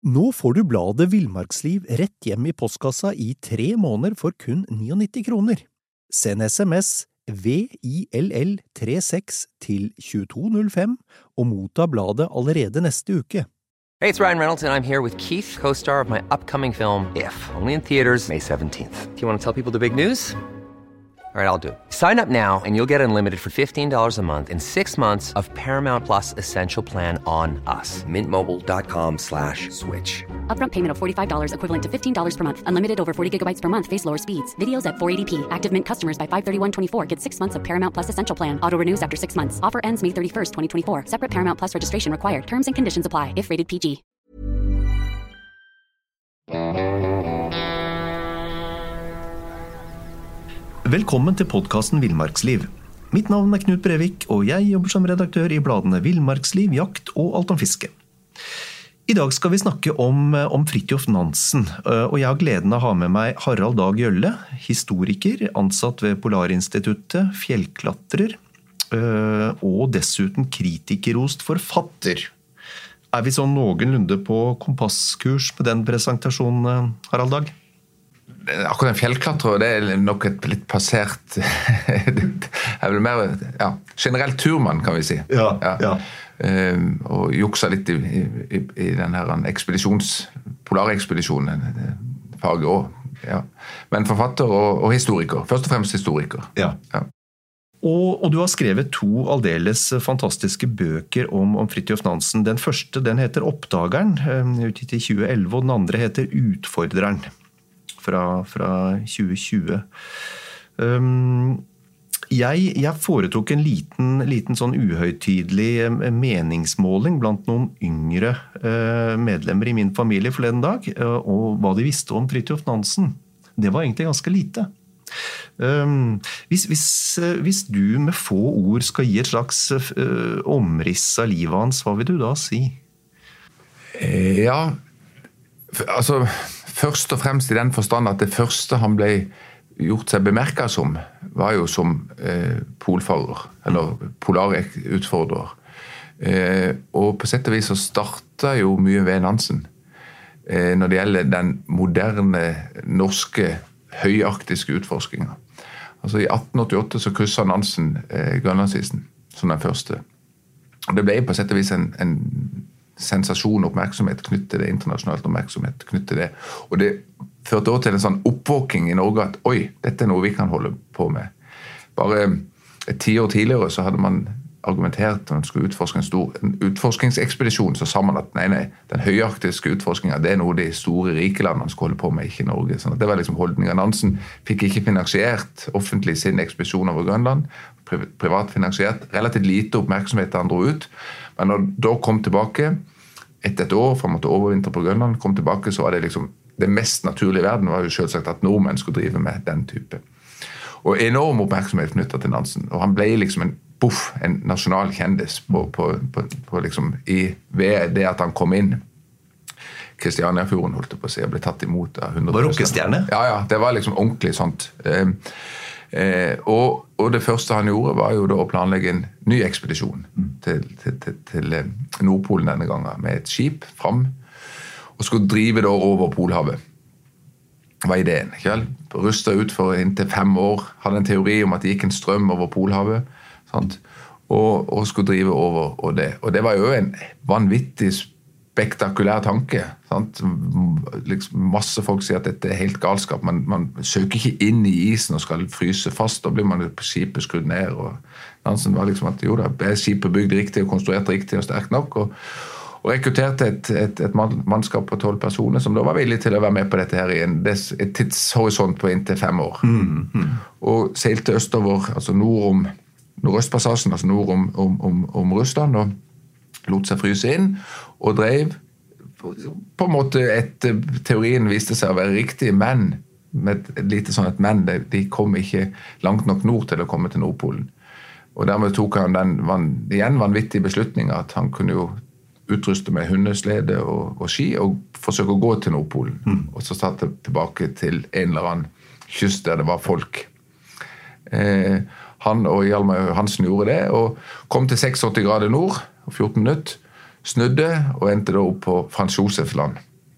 Nå får du bladet Villmarksliv rett hjem I postkassa I 3 måneder for kun 99 kroner. Send SMS VILL36 til 2205 og motta bladet allerede neste uke. Hey, it's Ryan Reynolds, and I'm here with Keith, co-star of my upcoming film, If, only in theaters May 17th. Do you want to tell people the big news? All right, I'll do it. Sign up now and you'll get unlimited for $15 a month and 6 months of Paramount Plus Essential Plan on us. MintMobile.com/switch. Upfront payment of $45 equivalent to $15 per month. Unlimited over 40 gigabytes per month. Face lower speeds. Videos at 480p. Active Mint customers by 531.24 get 6 months of Paramount Plus Essential Plan. Auto renews after 6 months. Offer ends May 31st, 2024. Separate Paramount Plus registration required. Terms and conditions apply if rated PG. Velkommen til podcasten Villmarksliv. Mitt navn Knut Brevik, og jeg jobber som redaktør I bladene Villmarksliv, Jakt og Alt om fiske. I dag skal vi snakke om Fridtjof Nansen, og jeg har gleden av å ha med meg Harald Dag Gjølle, historiker, ansatt ved Polarinstituttet, fjellklatrer, og dessuten kritikerrost forfatter. Vi sånn noenlunde på kompasskurs med den presentasjonen, Harald Dag? Akkurat en fjellklatrer, det nok et litt passert vel mer, generelt turmann, kan vi si. Ja. Og juksa litt I den her polarekspedisjonen, faget også. Ja. Men forfatter og historiker, først og fremst historiker. Ja. Og du har skrevet 2 aldeles fantastiske bøker om Fridtjof Nansen. Den første, den heter Oppdageren, utgitt I 2011, og den andre heter Utfordreren. Fra 2020. Jeg foretok en liten sånn uhøytidelig meningsmåling blant noen yngre medlemmer I min familie forleden dag, og hva de visste om Fridtjof Nansen. Det var egentlig ganske lite. Hvis du med få ord skal gi et slags omriss av livet hans, hva vil du da si? Ja, altså først og fremst I den forstand at det første han ble gjort seg bemerket som, var jo som polfarer, eller polarutfordrer. Og på sett og vis så startet jo mye ved Nansen når det gjelder den moderne norske høyarktiske utforskningen. Altså I 1888 så krysset Nansen Grønlandsisen som den første. Og det ble på sett og vis en sensasjon og oppmerksomhet knyttet til det, internasjonalt oppmerksomhet knyttet til det. Og det førte også til en sånn oppvåking I Norge at oi, dette noe vi kan holde på med. Bare 10 år tidligere så hadde man argumentert at man skulle utforske en utforskingsekspedisjon, så sa man at nei, den høyarktiske utforskningen, det noe de store rike landene skulle holde på med, ikke Norge. Sånn at det var liksom holdningen. Nansen fikk ikke finansiert offentlig sin ekspedisjon over Grønland, privat finansiert, relativt lite oppmerksomhet da han dro ut, men når han da kom tilbake, etter et år, for han måtte overvintre på Grønland, kom tilbake, så var det liksom, det mest naturlige I verden var jo selvsagt at nordmenn skulle drive med den type. Og enorm oppmerksomhet knyttet til Nansen, og han ble liksom en nasjonal kjendis på liksom, ved det at han kom inn. Kristianiafjorden holdt det på å si, ble tatt imot av 100 000. Var rockestjerne? Ja, det var liksom ordentlig sånt. Og det første han gjorde var jo da å planlegge en ny ekspedisjon til Nordpolen denne gangen, med et skip frem, og skulle drive da over Polhavet. Var ideen, ikke vel? Rustet ut for inntil 5 år, hadde en teori om at det gikk en strøm over Polhavet, sant? Og skulle drive over og det var jo en vanvittig spektakulær tanke, sant? Liksom masse folk sier at dette helt galskap, man søker ikke inn I isen og skal fryse fast, da blir man på skipet skrudd ned, og Nansen var liksom at jo da, skipet bygd riktig og konstruert riktig og sterkt nok, og rekrutterte et mannskap på 12 personer, som da var villige til å være med på dette her I et tidshorisont på inntil 5 år. Og seilte østover, altså nordøstpassasjen, altså nord om Russland, og lot seg fryse inn, og drev på en måte teorien viste seg å være riktig, men med et lite sånn et men, de kom ikke langt nok nord til å komme til Nordpolen. Og dermed tok han den vanvittige beslutningen at han kunne jo utruste med hundeslede og ski, og forsøke å gå til Nordpolen. Og så satt det tilbake til en eller annen kyst der det var folk. Han og Hjalmar Hansen gjorde det, og kom til 86 grader nord, og 14 minutter, snudde, og endte da opp på Frans Josefs land.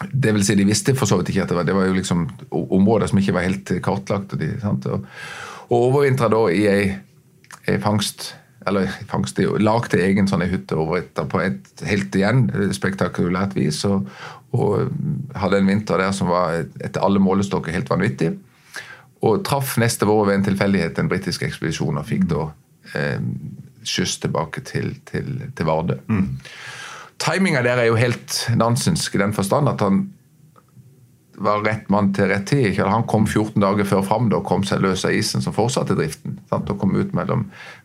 Det vil si, de visste for så vidt ikke at det var jo liksom områder som ikke var helt kartlagt. Og overvintra da i ei fangst, lagde egen sånn hytte overvintra på et helt igjen spektakulært vis, og hadde en vinter der som var etter alle målestokker helt vanvittig. Og traff neste vår ved en tilfeldighet en britisk ekspedisjon og fikk da skyss tilbake til Vardø. Timingen der jo helt nansensk i den forstand at han var rett mann til rett tid. Han kom 14 dager før frem, da kom seg løs av isen som fortsatte driften. Sant? Og kom ut mellom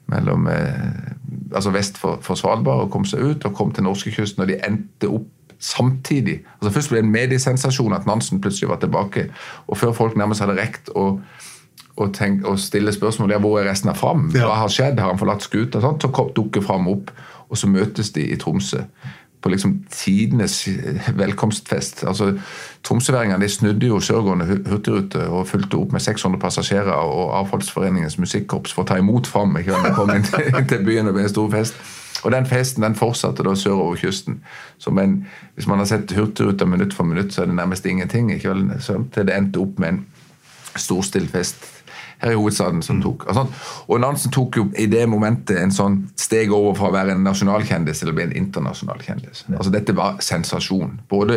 altså vest for Svalbard og kom seg ut og kom til norskekysten, og de endte opp samtidig. Altså først ble det en mediesensasjon at Nansen plutselig var tilbake, og før folk nærmest hadde rekt og stille spørsmål, hvor resten av Fram? Hva har skjedd? Har han forlatt skuta? Så dukker Fram opp, og så møtes de i Tromsø på liksom tidenes velkomstfest. Altså, tromsøværingene, de snudde jo sørgående hurtigrute og fulgte opp med 600 passasjerer og Avfallsforeningens musikkorps for å ta imot Fram. Ikke? De kom inn til byen og ble en stor fest. Og den festen, den fortsatte da sørover kysten. Hvis man har sett hurtigruta minutt for minutt, så det nærmest ingenting. Ikke? Så til det endte opp med en storstilt fest her i hovedstaden som tok. Og Nansen tok jo i det momentet en sånn steg over fra å være en nasjonalkjendis til å bli en internasjonal kjendis. Altså dette var sensasjon.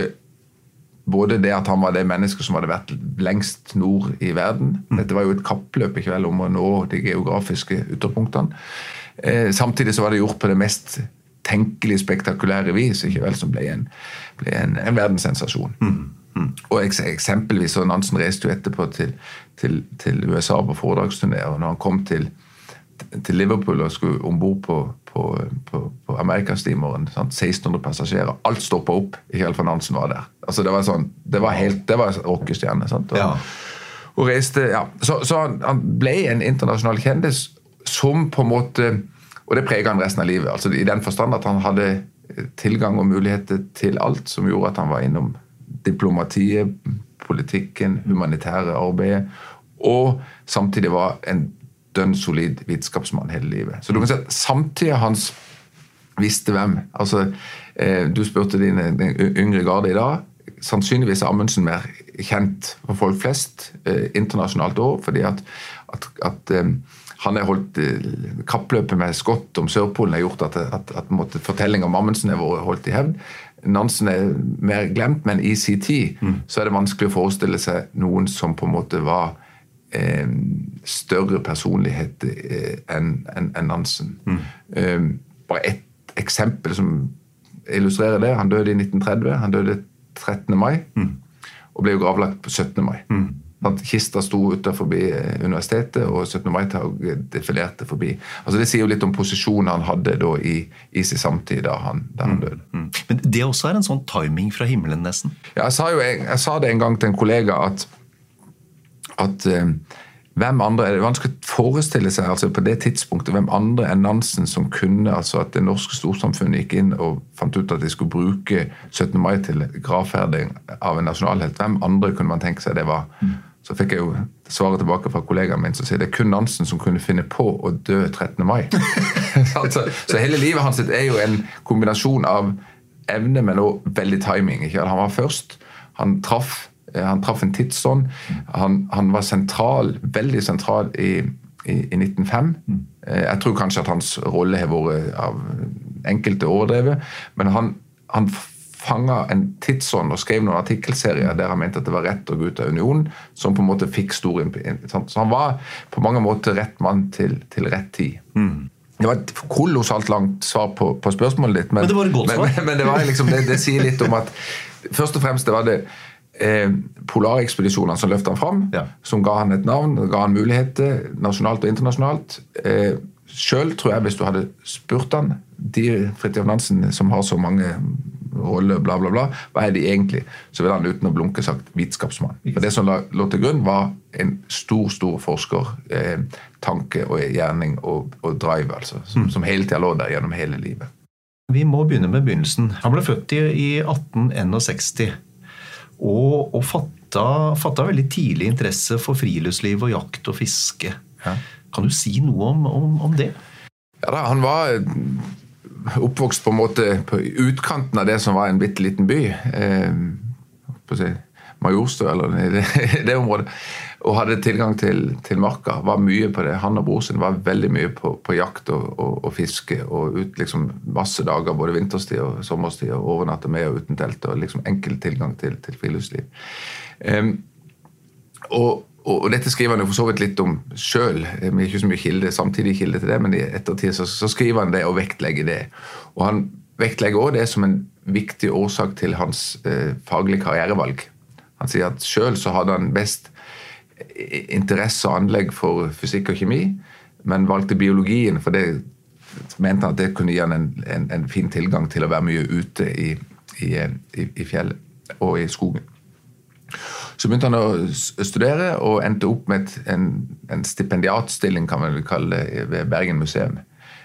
Både det at han var det mennesket som hadde vært lengst nord i verden. Dette var jo et kappløp ikke vel, om å nå de geografiske ytterpunktene. Samtidig så var det gjort på det mest tenkelig spektakulære vis, ikke vel, som ble en verdenssensasjon. Og eksempelvis så Nansen reiste jo etterpå til USA på foredragsturné, og når han kom til Liverpool og skulle ombord på Amerikassteameren, 1600 passasjerer, alt stoppet opp, ikke helt for Nansen var der. Altså det var sånn, det var rockestjerne, sant? Og reiste, så han ble en internasjonal kjendis som på en måte, og det preget han resten av livet, altså i den forstand at han hadde tilgang og muligheter til alt som gjorde at han var innom diplomatiet, politikken, humanitære arbeidet, og samtidig var en dønnsolid vitenskapsmann hele livet. Så du kan si at samtidig hans visste hvem. Altså, du spurte den yngre garde i dag, sannsynligvis er Amundsen mer kjent for folk flest internasjonalt også, fordi at han har holdt kappløpet med Scott om Sørpolen har gjort at fortelling om Amundsen har vært holdt i hevn. Nansen er mer glemt, men i sin tid så er det vanskelig å forestille seg noen som på en måte var større personlighet enn Nansen. Bare et eksempel som illustrerer det. Han døde i 1930, han døde 13. mai, og ble jo gravlagt på 17. mai. Kista sto utenfor universitetet, og 17. mai-tog defilerte forbi. Altså det sier jo litt om posisjonen han hadde da i sin samtid da han døde. Men det også er en sånn timing fra himmelen nesten. Ja, jeg sa det en gang til en kollega at hvem andre, det er vanskelig å forestille seg altså på det tidspunktet, hvem andre enn Nansen som kunne, altså at det norske storsamfunnet gikk inn og fant ut at de skulle bruke 17. mai til gravferding av en nasjonalhelt. Hvem andre kunne man tenke seg det var? Så fikk jeg jo svaret tilbake fra kollegaen min som sier det er kun Nansen som kunne finne på å dø 13. mai. Så hele livet hans er jo en kombinasjon av evne, men også veldig timing. Ikke? Han var først, han traff en tidsånd, han var sentral, veldig sentral i 1905. Jeg tror kanskje at hans rolle har vært av enkelte overdrevet, men han fanget en tidsånd og skrev noen artikkelserier der han mente at det var rett å gå ut av unionen, som på en måte fikk stor så han var på mange måter rett mann til rett tid. Det var et kolossalt langt svar på spørsmålet ditt, men det var et godt svar. Men det var liksom, det sier litt om at først og fremst det var det polarekspedisjonene som løftet han fram, som ga han et navn, ga han muligheter, nasjonalt og internasjonalt. Selv tror jeg, hvis du hadde spurt han, de Fridtjof Nansen som har så mange roller, bla bla bla, hva er de egentlig? Så ville han uten å blunke sagt vitenskapsmann. For det som lå til grunn var en stor forsker, tanke og gjerning og drive, altså, som hele tiden lå der gjennom hele livet. Vi må begynne med begynnelsen. Han ble født i 1861. Og fatta veldig tidlig interesse for friluftsliv og jakt og fiske. Ja. Kan du si noe om det? Ja da, han var oppvokst på en måte på utkanten av det som var en bitteliten by. på å si, Majorstø, eller i det området, og hadde tilgang til marka, var mye på det. Han og bror sin var veldig mye på jakt og fiske, og ut liksom masse dager, både vinterstid og sommerstid, og overnatte med og uten telt, og liksom enkel tilgang til friluftsliv. Og dette skriver han jo for så vidt litt om selv, men ikke så mye kilde, samtidig kilde til det, men i ettertid så skriver han det og vektlegger det. Og han vektlegger også det som en viktig årsak til hans faglige karrierevalg. Han sier at selv så hadde han best interesse og anlegg for fysikk og kjemi, men valgte biologien, for det mente han at det kunne gi han en fin tilgang til å være mye ute i fjellet og i skogen. Så begynte han å studere og endte opp med en stipendiatstilling, kan man vel kalle det, ved Bergen museum.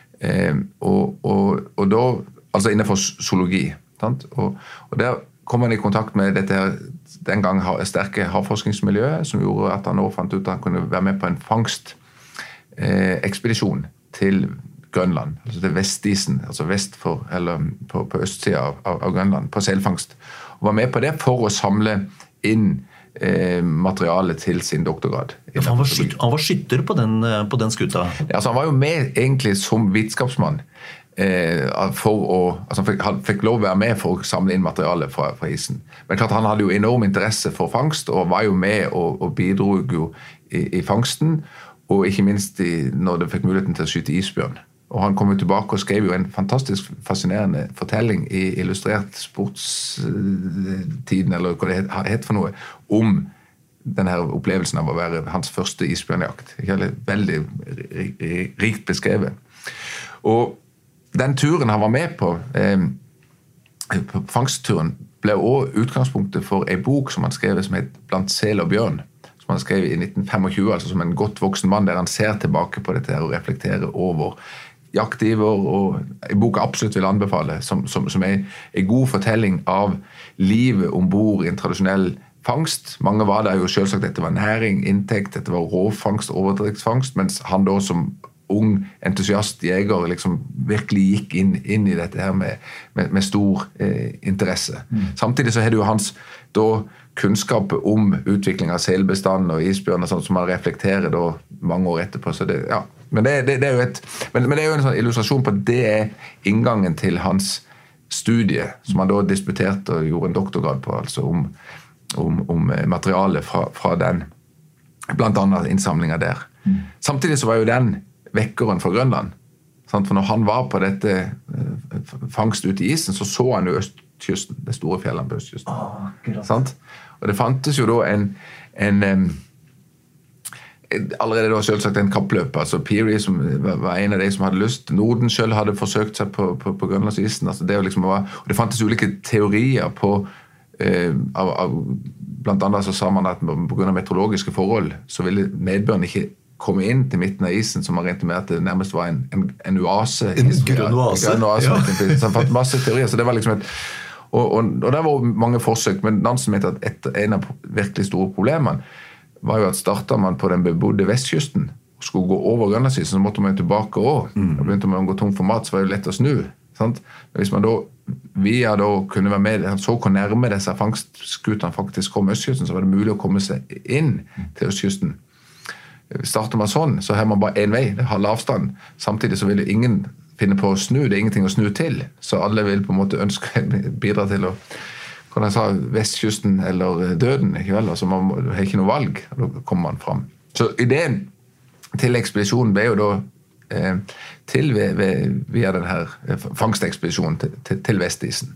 Og da, altså innenfor zoologi. Sant? Og der kom han i kontakt med dette her, den gang sterke havforskningsmiljøet, som gjorde at han nå fant ut at han kunne være med på en fangstekspedisjon til Grønland, altså til Vestisen, altså vest for, eller på østsiden av Grønland, på selfangst. Og var med på det for å samle inn materiale til sin doktorgrad. Ja, han var skytter på den skuta. Ja, så han var jo med egentlig som vitenskapsmann, han fikk lov å være med for å samle inn materiale fra isen. Men klart han hadde jo enorm interesse for fangst, og var jo med og bidrog jo i fangsten, og ikke minst når det fikk muligheten til å skyte isbjørn. Og han kom jo tilbake og skrev jo en fantastisk fascinerende fortelling i Illustrert Sportstiden, eller hva det het for noe, om denne opplevelsen av å være hans første isbjørnjakt. Veldig rikt beskrevet. Og den turen han var med på fangstturen, ble også utgangspunktet for en bok som han skrev som het Blant sel og bjørn, som han skrev i 1925, altså som en godt voksen mann, der han ser tilbake på dette og reflekterer over jaktiver, og en bok jeg absolutt vil anbefale, som er en god fortelling av livet ombord i en tradisjonell fangst. Mange var der jo selvsagt, dette var næring, inntekt, dette var råfangst, overdriktsfangst, mens han da som ung entusiast jeger liksom virkelig gikk inn i dette her med stor interesse. Samtidig så har det jo hans da kunnskap om utvikling av selbestanden og isbjørn og sånt som han reflekterer da mange år etterpå. Så det, ja. Men det er jo men det er jo en sånn illustrasjon på at det er inngangen til hans studie, som han da disputerte og gjorde en doktorgrad på, altså om materiale fra den, blant annet innsamlinger der. Samtidig så var jo den vekkeren fra Grønland. For når han var på dette fangst ute i isen, så han jo østkysten, det store fjellene på østkysten. Og det fantes jo da allerede da selvsagt en kappløp, altså Peary som var en av de som hadde lyst. Norden selv hadde forsøkt seg på Grønlandsisen. Altså det liksom og det fantes ulike teorier på blant annet så sa man at på grunn av meteorologiske forhold så ville nedbøren ikke komme inn til midten av isen, som man regnet med at det nærmest var en oase. En grønn oase. Ja. Så han fant masse teorier, så det var liksom og der var mange forsøk, men Nansen mente at en av virkelig store problemene var jo at startet man på den bebodde vestkysten og skulle gå over Grønlandsisen, så måtte man jo tilbake også. Og begynte man å gå tom for mat, så var det jo lett å snu. Sant? Hvis man da via da kunne være med, så hvor nærme disse fangstskutene faktisk kom østkysten, så var det mulig å komme seg inn til østkysten. Starter man sånn, så har man bare en vei, det har avstand. Samtidig så vil ingen finne på å snu, det er ingenting å snu til. Så alle vil på en måte ønske bidra til å, kan jeg si, vestkysten eller døden, ikke vel? Altså man har ikke noe valg, og da kommer man fram. Så ideen til ekspedisjonen ble jo da til via den her fangstekspedisjonen til Vestisen.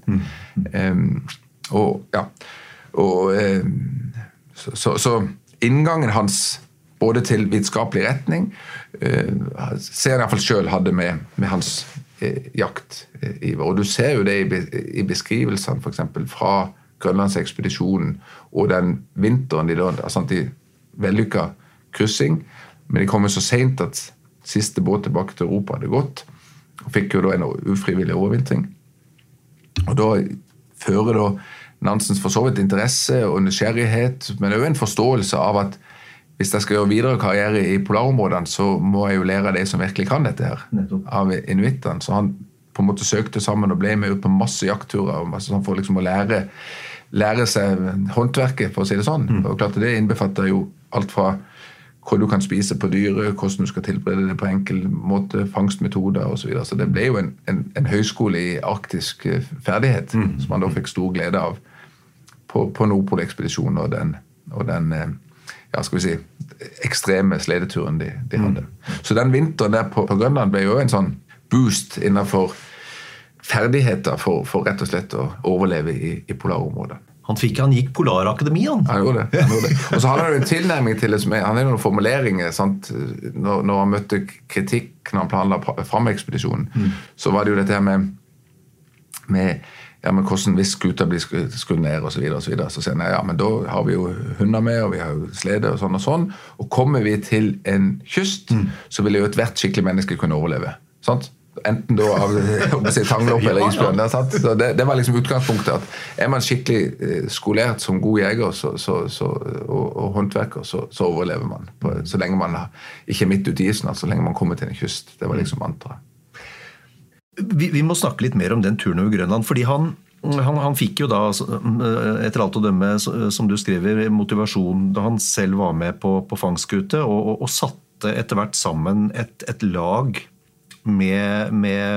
Så inngangen hans både til vitenskapelig retning, ser jeg i hvert fall selv hadde med hans jakt. Og du ser jo det i beskrivelsene, for eksempel, fra Grønlandsekspedisjonen og den vinteren de vellykket kryssing, men de kom så sent at siste båt tilbake til Europa hadde gått, og fikk jo da en ufrivillig overvintring. Og da fører da Nansens for så vidt interesse og nysgjerrighet, men også en forståelse av at hvis jeg skal gjøre videre karriere i polarområdene, så må jeg jo lære de som virkelig kan dette her, av inuittene. Så han på en måte søkte sammen og ble med ut på masse jaktturer, for liksom å lære lære seg håndverket, for å si det sånn. Og klart det innbefatter jo alt fra hva du kan spise på dyret, hvordan du skal tilberede det på enkel måte, fangstmetoder og så videre. Så det ble jo en høyskole i arktisk ferdighet, som man da fikk stor glede av på Nordpol-ekspedisjonen og den ja, skal vi si, ekstreme sledeturen de hadde. Så den vinteren der på Grønland ble jo en sånn boost innenfor ferdigheter for rett og slett å overleve i polarområdet. Han gikk Polarakademi, han. Han gjorde det. Og så hadde han jo en tilnærming til det, han hadde noen formuleringer, sant? Når han møtte kritikk når han planla frem ekspedisjonen, så var det jo dette her med hvordan hvis skuta blir skrudd ned og så videre, så sier han, ja, men da har vi jo hunder med, og vi har jo slede og sånn, og kommer vi til en kyst, så vil jo et hvert skikkelig menneske kunne overleve, sant? Enten da av tanglopp eller isbjørn. Så det var liksom utgangspunktet at man skikkelig skolert som god jeger og håndverker, så overlever man. Så lenge man ikke midt ut i isen, så lenge man kommer til en kyst. Det var liksom mantraet. Vi må snakke litt mer om den turen over Grønland, fordi han fikk jo da, etter alt å dømme, som du skriver, motivasjon da han selv var med på fangstkute, og satte etter hvert sammen et lag med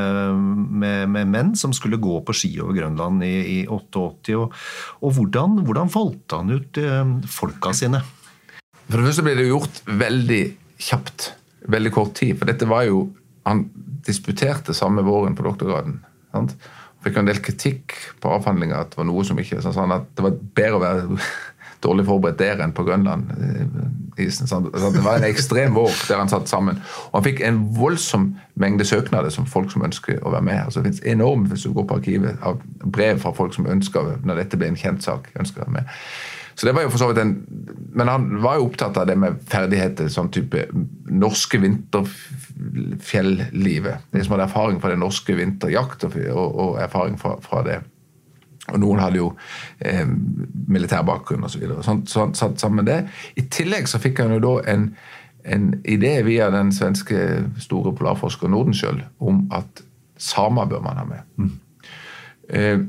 menn som skulle gå på ski over Grønland i 88, og hvordan valgte han ut folka sine? For det første ble det gjort veldig kjapt, veldig kort tid, for dette var jo, han disputerte samme våren på doktorgraden, sant? Fikk en del kritikk på avhandlinger at det var noe som ikke, sånn at det var bedre å være dårlig forberedt der enn på Grønland isen. Det var en ekstrem vår der han satt sammen. Og han fikk en voldsom mengde søknader som folk som ønsker å være med. Altså, det finnes enormt, hvis du går på arkivet, av brev fra folk som ønsker, når dette ble en kjent sak, ønsker å være med. Så det var jo for så vidt men han var jo opptatt av det med ferdigheter, sånn type norske vinterfjellivet. Det som hadde erfaring fra det norske vinterjakt og erfaring fra det. Og noen hadde jo militærbakgrunn og så videre. Sånn satt sammen det. I tillegg så fikk han jo da en idé via den svenske store polarforsker Nordenskjöld om at samer bør man ha med.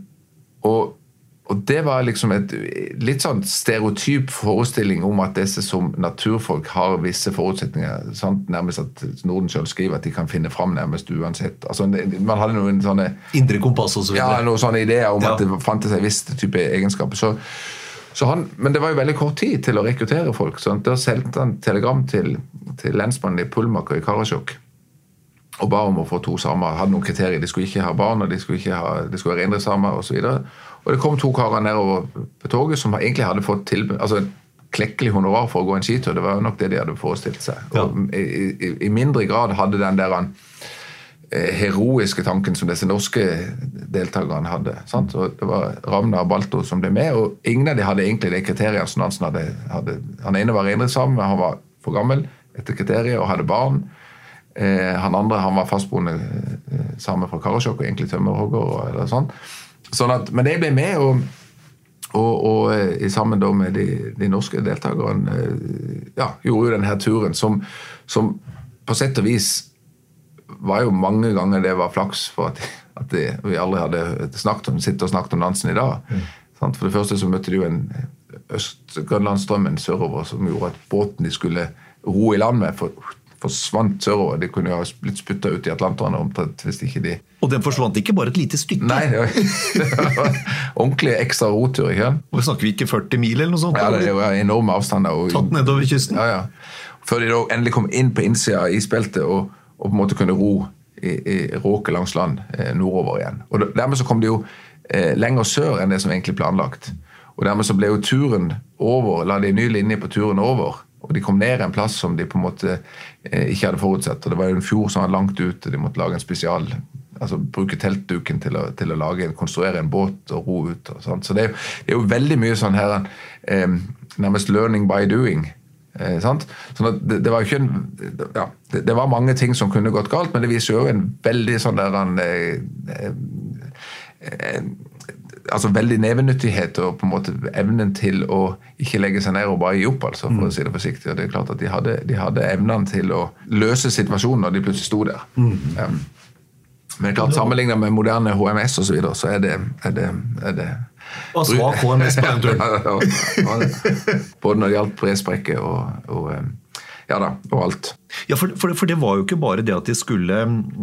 Og det var liksom et litt sånn stereotyp forestilling om at disse som naturfolk har visse forutsetninger, sant? Nærmest at Nordenskjöld skriver at de kan finne frem nærmest uansett. Altså, man hadde noen sånne indre kompass og så videre. Ja, noen sånne ideer om at det fantes en viss type egenskaper. Men det var jo veldig kort tid til å rekruttere folk, så da sendte han telegram til lensmannen i Pulmak og i Karasjok og ba om å få 2 samer, hadde noen kriterier, de skulle ikke ha barn, og de skulle være reindriftssamer og så videre. Og det kom 2 karer nedover på toget som egentlig hadde fått et klekkelig honorar for å gå en skitur. Det var jo nok det de hadde forestilt seg. Ja. Og i mindre grad hadde den der heroiske tanken som disse norske deltakerne hadde. Sant? Og det var Ravna og Balto som ble med, og ingen av de hadde egentlig de kriteriene som Nansen hadde. Han ene var reindriftssame, men han var for gammel etter kriteriet og hadde barn. Han andre, han var fastboende sammen fra Karasjok og egentlig tømmerhogger eller sånn. Men de ble med og sammen da med de norske deltakerne gjorde jo denne turen som på sett og vis var jo mange ganger det var flaks for at vi aldri hadde snakket om Nansen i dag. For det første så møtte de jo en Øst-Grønlandsstrømmen sørover som gjorde at båten de skulle ro i land med forsvant sørover. De kunne jo ha blitt spyttet ut i Atlanteren omtrent hvis ikke de... Og den forsvant ikke bare et lite stykke? Nei, det var ordentlig ekstra rotur, ikke? Og snakker vi ikke 40 mil eller noe sånt? Ja, det var enorme avstander. Tatt nedover kysten? Ja. Før de da endelig kom inn på innsida av isbeltet og på en måte kunne ro i råke langs land nordover igjen. Og dermed så kom de jo lenger sør enn det som egentlig planlagt. Og dermed så ble jo turen over, la de en ny linje på turen over, og de kom ned en plass som de på en måte ikke hadde forutsett. Og det var jo en fjord som var langt ute, de måtte lage en spesial, altså bruke teltduken til å konstruere en båt og ro ut. Og sånt. Så det er jo veldig mye sånn her, nærmest learning by doing. Sant? Sånn at det var jo ikke det var mange ting som kunne gått galt, men det viser jo en veldig sånn der altså veldig nevenyttighet og på en måte evnen til å ikke legge seg ned og bare gi opp, altså, for å si det forsiktig. Og det er klart at de hadde evnen til å løse situasjonen når de plutselig sto der. Men klart, sammenlignet med moderne HMS og så videre, så er det Og svak HMS på den turen. Både når det gjaldt bresprekke og alt. Ja, for det var jo ikke bare det at de skulle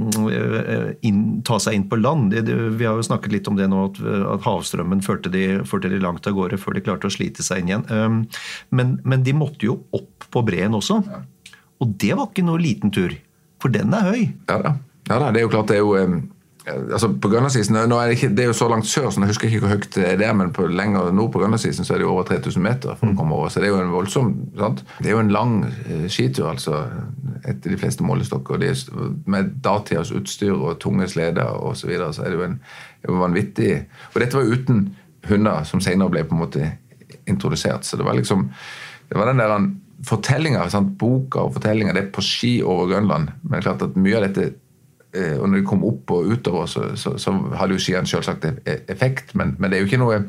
ta seg inn på land. Vi har jo snakket litt om det nå, at havstrømmen førte de langt av gårde før de klarte å slite seg inn igjen. Men de måtte jo opp på breen også. Ja. Og det var ikke noe liten tur, for den høy. Ja da, det jo klart det jo... Altså på Grønlandsisen, det jo så langt sør, så jeg husker ikke hvor høyt det men på lenger nord på Grønlandsisen så det jo over 3000 meter for å komme over, så det jo en voldsom, sant? Det jo en lang skitur, altså, etter de fleste målestokker, med datidas utstyr og tunge sleder og så videre, så det jo en vanvittig, og dette var uten hunder som senere ble på en måte introdusert, så det var liksom, det var den der fortellinger, sant? Boka og fortellinger, det på ski over Grønland, men det klart at mye av dette og når de kom opp og utover så hadde jo skiene selvsagt effekt, men det jo ikke noe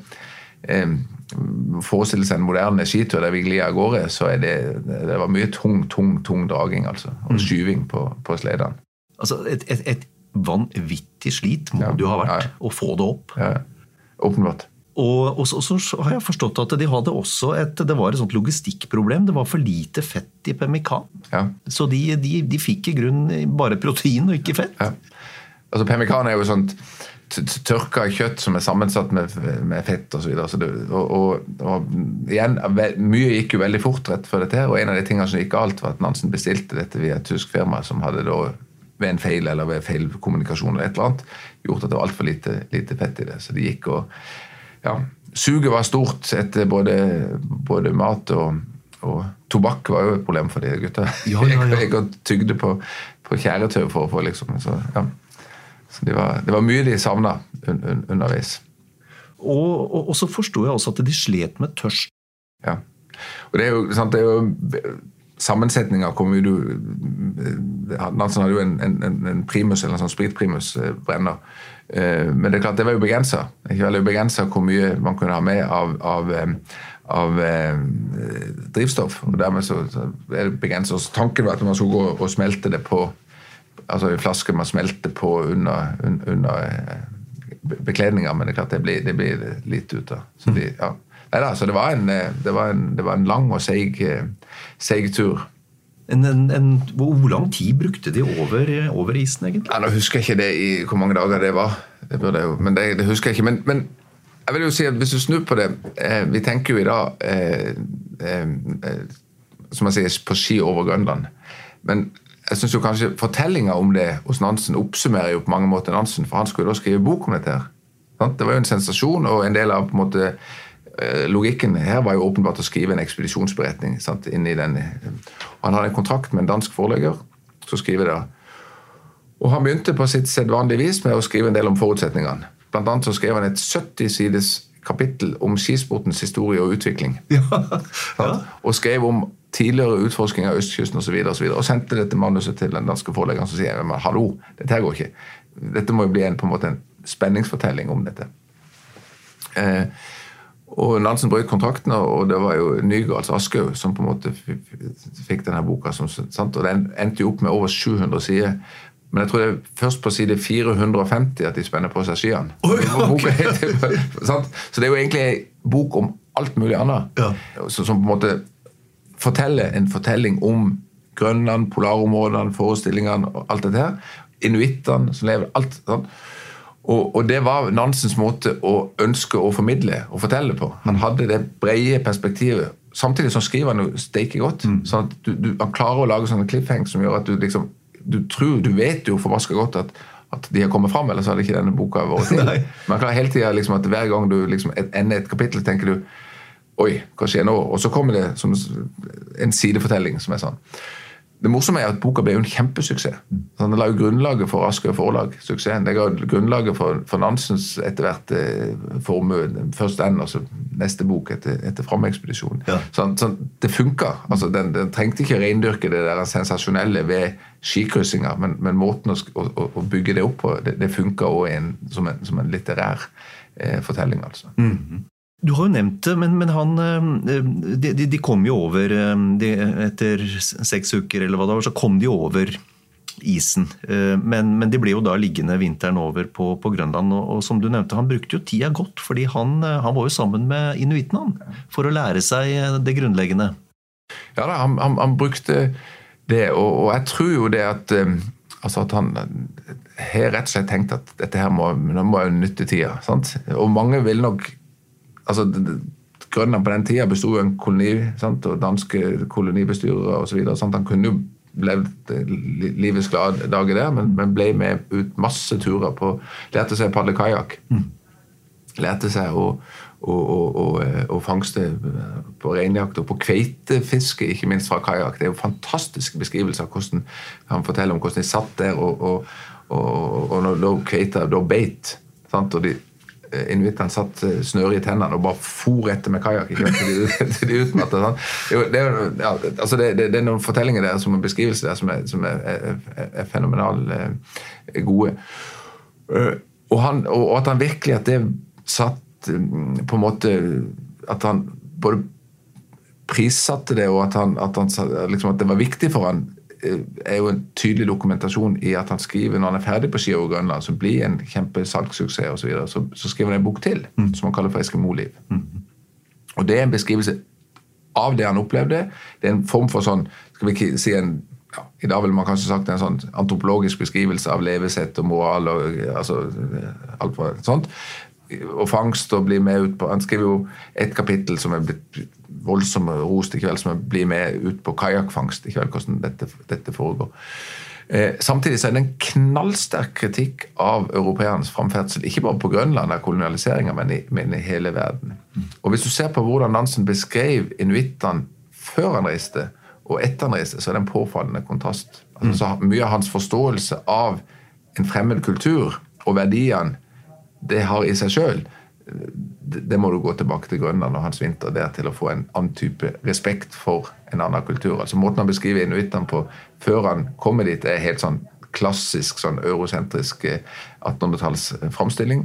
forestille seg en moderne skitur der vi glir av gårde, så det var mye tung draging altså, og skyving på sledene. Altså et vanvittig slit må du ha vært å få det opp. Ja, åpenbart. Og så har jeg forstått at de hadde også det var et sånt logistikkproblem. Det var for lite fett i pemmikan. Ja. Så de fikk i grunn bare protein og ikke fett. Ja. Altså pemmikan jo sånt tørka kjøtt som sammensatt med fett og så videre. Og igjen, mye gikk jo veldig fort rett for dette her, og en av de tingene som gikk galt var at Nansen bestilte dette via et tysk firma som hadde da ved en feil eller ved feil kommunikasjon eller et eller annet, gjort at det var alt for lite fett i det. Så de gikk og suget var stort etter både mat og tobakk var jo et problem for de gutta. Ja. Jeg tygde på kjæretøy for å få liksom, så det var mye de savnet underveis. Og så forstod jeg også at de slet med tørst. Ja, og det er jo sammensetninger kommer jo Nansen hadde jo en primus eller en sånn spritprimus brenner, men det klart det var jo begrenset, ikke veldig begrenset hvor mye man kunne ha med av drivstoff, og dermed så det begrenset, så tanken var at man skulle gå og smelte det på, altså i flasker man smelte på under bekledninger, men det klart det blir litt ut av, så så det var en lang og seig tur. Hvor lang tid brukte de over isen egentlig? Ja, nå husker jeg ikke det i hvor mange dager det var. Det burde jeg jo, men det husker jeg ikke. Men jeg vil jo si at hvis du snur på det, vi tenker jo i dag, som jeg sier, på ski over Grønland. Men jeg synes jo kanskje fortellinger om det hos Nansen oppsummerer jo på mange måter Nansen, for han skulle jo da skrive bok om dette her. Det var jo en sensasjon, og en del av på en måte logikken her var jo åpenbart å skrive en ekspedisjonsberetning, sant, inn i den. Og han hadde en kontrakt med en dansk forlegger, så skriver det. Og han begynte på sitt sedvanlige vis med å skrive en del om forutsetningene. Blant annet så skrev han et 70-sides kapittel om skisportens historie og utvikling. Og skrev om tidligere utforskning av østkysten og så videre, og sendte dette manuset til den danske forleggeren som sier, men hallo, dette her går ikke. Dette må jo bli på en måte en spenningsfortelling om dette. Og Nansen brøt kontrakten, og det var jo Nygaards Askøy som på en måte fikk denne boka, sant? Og den endte jo opp med over 700 sider. Men jeg tror det først på side 450 at de spenner på seg skiene. Så det er jo egentlig en bok om alt mulig annet, som på en måte forteller en fortelling om Grønland, polarområdene, forestillingene og alt dette her. Inuittene som lever, alt sånn. Og det var Nansens måte å ønske å formidle og fortelle på. Han hadde det brede perspektivet. Samtidig så skriver han jo steike godt. Sånn at han klarer å lage sånne cliffhang som gjør at du vet jo forbaska godt at de har kommet fram, eller så hadde ikke denne boka vært til. Men han klarer hele tiden liksom, at hver gang du liksom, ender et kapittel, tenker du oi, hva skjer nå? Og så kommer det som en sidefortelling som sånn. Det morsomme at boka ble jo en kjempesuksess. Den la jo grunnlaget for Askøy forlag suksessen. Det ga grunnlaget for Nansens etter hvert formue, først den, og så neste bok etter Fram-ekspedisjonen. Så det funket. Altså, den trengte ikke reindyrke det der sensasjonelle ved skikryssinger, men måten å bygge det opp på, det funket også som en litterær fortelling, altså. Du har jo nevnt det, men de kom jo over etter 6 uker eller hva det var, så kom de over isen. Men de ble jo da liggende vinteren over på Grønland, og som du nevnte, han brukte jo tida godt, fordi han var jo sammen med inuitten for å lære seg det grunnleggende. Ja da, han brukte det, og jeg tror jo det at han har rett og slett tenkt at dette her må jo nytte tida, sant? Og mange vil nok, Grønland på den tida bestod jo en koloni, sant? Og danske kolonibestyrere og så videre, sant? Han kunne jo levd livets glade dager der, men ble med ut masse turer på, lærte seg å padle kajak, lærte seg å fangste på reinjakt og på kveitefiske, ikke minst fra kajak. Det er jo fantastiske beskrivelser av hvordan han forteller om hvordan de satt der og når kveita da beit, sant? Og inuittene satt snøre i tennene og bare for etter med kajak, ikke til de utmattet. Det er noen fortellinger der som en beskrivelse der som er fenomenal gode. Og at han virkelig, at det satt på en måte, at han både prissatte det, og at det var viktig for han, er jo en tydelig dokumentasjon i at han skriver når han er ferdig på Ski over Grønland, så blir en kjempesalgssuksess og så videre, så skriver han en bok til, som han kaller for Eskimo-liv. Og det er en beskrivelse av det han opplevde. Det er en form for sånn, skal vi ikke si i dag vil man kanskje sagt en sånn antropologisk beskrivelse av levesett og moral og alt for sånt, og fangst og bli med ut på, han skriver jo et kapittel som er blitt voldsomt rost i kveld, som blir med ut på kajakfangst i kveld, hvordan dette foregår. Samtidig så er det en knallsterk kritikk av europeernes framferdsel, ikke bare på Grønland av kolonialiseringen, men i hele verden. Og hvis du ser på hvordan Nansen beskrev inuittene før han reiste, og etter han reiste, så er det en påfallende kontrast. Så mye av hans forståelse av en fremmed kultur og verdiene det har i seg selv, det må du gå tilbake til Grønland og hans vinter der til å få en annen type respekt for en annen kultur. Måten han beskriver inuittene på før han kommer dit er helt sånn klassisk, sånn eurosentrisk 1800-talls framstilling.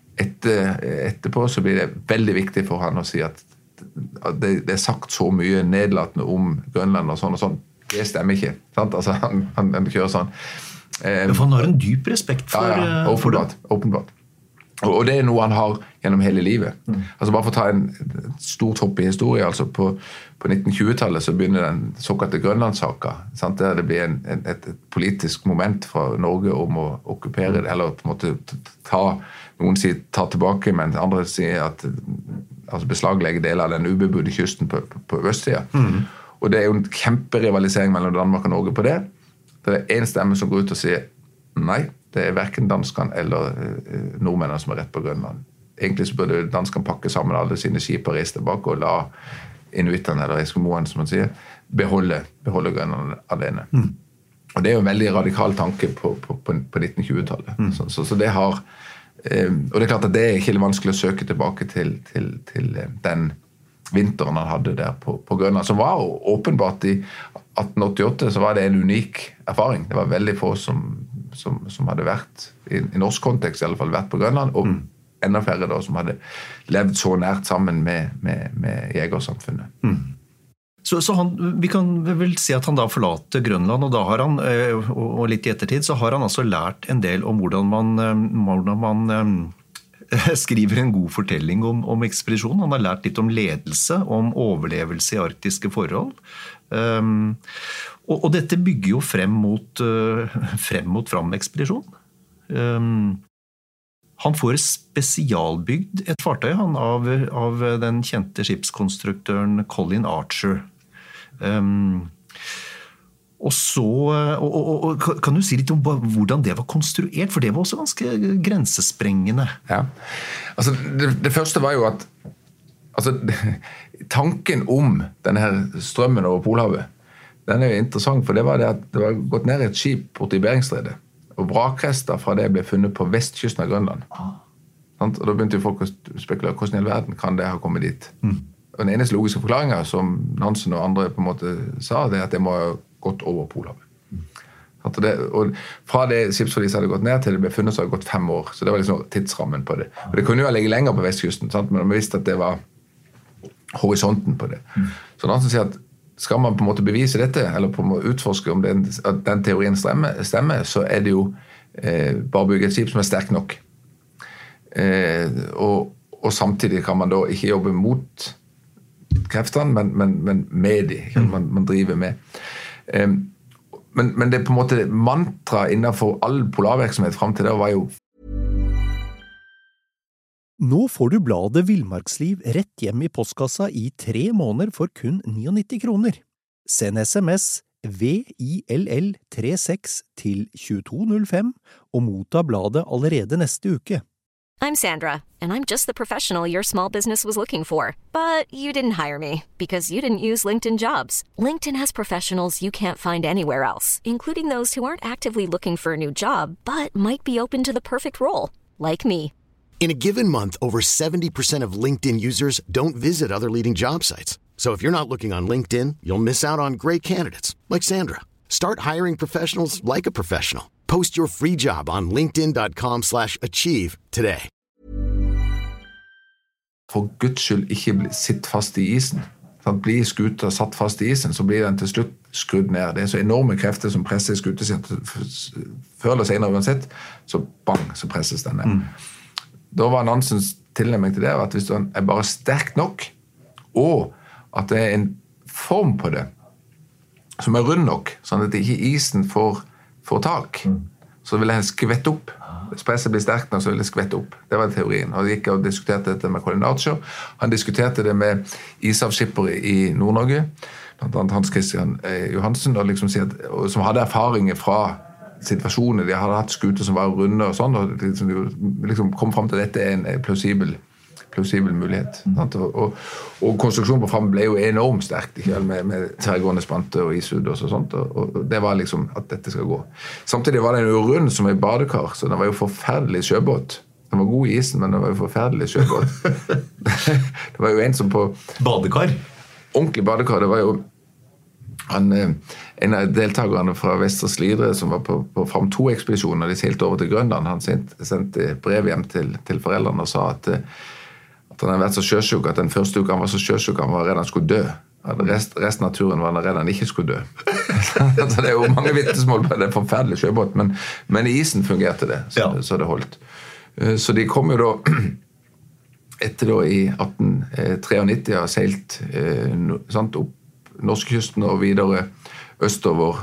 Etterpå så blir det veldig viktig for han å si at det er sagt så mye nedlatende om Grønland og sånn. Det stemmer ikke. Sant? Han kjører sånn. For han har en dyp respekt for det. Åpenbart. Og det er noe han har gjennom hele livet. Bare for å ta en stor topp i historie, på 1920-tallet så begynner den såkalte Grønlandssaka, der det blir et politisk moment fra Norge om å okkupere det, eller på en måte noen sier ta tilbake, men andre sier at beslaglegge deler av den ubebodde kysten på østsiden. Og det er jo en kjemperivalisering mellom Danmark og Norge på det. Det er en stemme som går ut og sier nei, det er hverken danskene eller nordmennene som er rett på Grønland. Egentlig så burde danskene pakke sammen alle sine skip og reise tilbake og la inuittene, eller eskimoene som man sier, beholde Grønland alene. Og det er jo en veldig radikal tanke på 1920-tallet. Så det har, og det er klart at det er ikke vanskelig å søke tilbake til den vinteren han hadde der på Grønland, som var åpenbart i 1888 så var det en unik erfaring. Det var veldig få som hadde vært, i norsk kontekst i alle fall, vært på Grønland, og enda færre da som hadde levd så nært sammen med jegersamfunnet. Så vi kan vel si at han da forlater Grønland, og da har han, og litt i ettertid, så har han altså lært en del om hvordan man skriver en god fortelling om ekspedisjonen. Han har lært litt om ledelse, om overlevelse i arktiske forhold. Og dette bygger jo frem mot Fram-ekspedisjonen. Han får spesialbygd et fartøy av den kjente skipskonstruktøren Colin Archer. Og kan du si litt om hvordan det var konstruert, for det var også ganske grensesprengende. Ja, det første var jo at tanken om denne her strømmen over Polhavet, den er jo interessant, for det var det at det var gått ned et skip borte i Beringstredet, og vrakrester fra det ble funnet på vestkysten av Grønland. Og da begynte jo folk å spekulere, hvordan i all verden kan det ha kommet dit? Og den eneste logiske forklaringen som Nansen og andre på en måte sa, det er at det må ha gått over Polhavet. Og fra det skipsforliset hadde gått ned til det ble funnet, så hadde det gått 5 år, så det var liksom tidsrammen på det. Og det kunne jo ligge lenger på vestkysten, men man visste at det var horisonten på det. Så Nansen sier at skal man på en måte bevise dette, eller på en måte utforske om at den teorien stemmer, så det jo bare bygge et skip som sterkt nok. Og samtidig kan man da ikke jobbe mot kreftene, men med de. Man driver med. Men det på en måte mantra innenfor all polarvirksomhet frem til det var jo Nå får du bladet Villmarksliv rett hjem i postkassa i 3 måneder for kun 99 kroner. Send SMS VILL36 til 2205 og motta bladet allerede neste uke. I'm Sandra, and I'm just the professional your small business was looking for. But you didn't hire me because you didn't use LinkedIn Jobs. LinkedIn has professionals you can't find anywhere else, including those who aren't actively looking for a new job, but might be open to the perfect role, like me. In a given month, over 70% of LinkedIn users don't visit other leading job sites. So if you're not looking on LinkedIn, you'll miss out on great candidates like Sandra. Start hiring professionals like a professional. Post your free job on linkedin.com/achieve today. For Guds skyld ikke sitt fast i isen. Blir skuta satt fast i isen, så blir den til slutt skrudd ned. Det så enorme krefter som presser skuta sin. Før eller senere uansett, så bang, så presses den ned. Da var Nansens tilnærming til det at hvis den bare sterk nok, og at det en form på det som rund nok, sånn at ikke isen får tak, så vil den skvette opp. Hvis presset blir sterkt nok, så vil det skvette opp. Det var teorien. Og gikk og diskuterte dette med Colin Archer. Han diskuterte det med ishavsskippere i Nord-Norge, blant annet Hans Christian Johansen, og liksom som hadde erfaringer fra situasjoner. De hadde hatt skuter som var runde og sånn, og liksom kom frem til at dette en plausibel mulighet. Og konstruksjonen på frem ble jo enormt sterkt, med tverrgående spanter og ishud og sånt, og det var liksom at dette skal gå. Samtidig var den jo rund som en badekar, så den var jo forferdelig sjøbåt. Den var god i isen, men den var jo forferdelig sjøbåt. Det var jo en som på Badekar? Ordentlig badekar, det var jo en av deltakerne fra Vestre Slidre som var på Fram 2-ekspedisjonen, og de seilte over til Grønland. Han sendte brev hjem til foreldrene og sa at han hadde vært så sjøsjuk at den første uka han var så sjøsjuk han var redd han skulle dø. Resten av turen var han redd han ikke skulle dø. Så det jo mange vittnesmål på det forferdelige sjøbåt, men i isen fungerte det, så det holdt. Så de kom jo da etter da i 1893 har seilt opp norskekysten og videre østover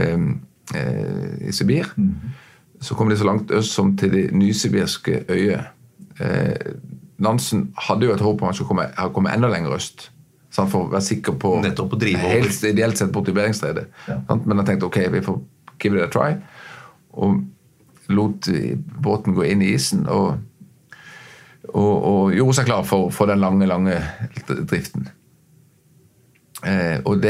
i Sibir. Så kom de så langt øst som til de nysibirske øyer. Nansen hadde jo et håp om han skulle komme enda lenger øst, for å være sikker på nettopp å drive over. Helst ideelt sett bort i Beringstredet. Men han tenkte, ok, vi får give it a try, og lot båten gå inn i isen, og gjorde seg klar for den lange driften. Og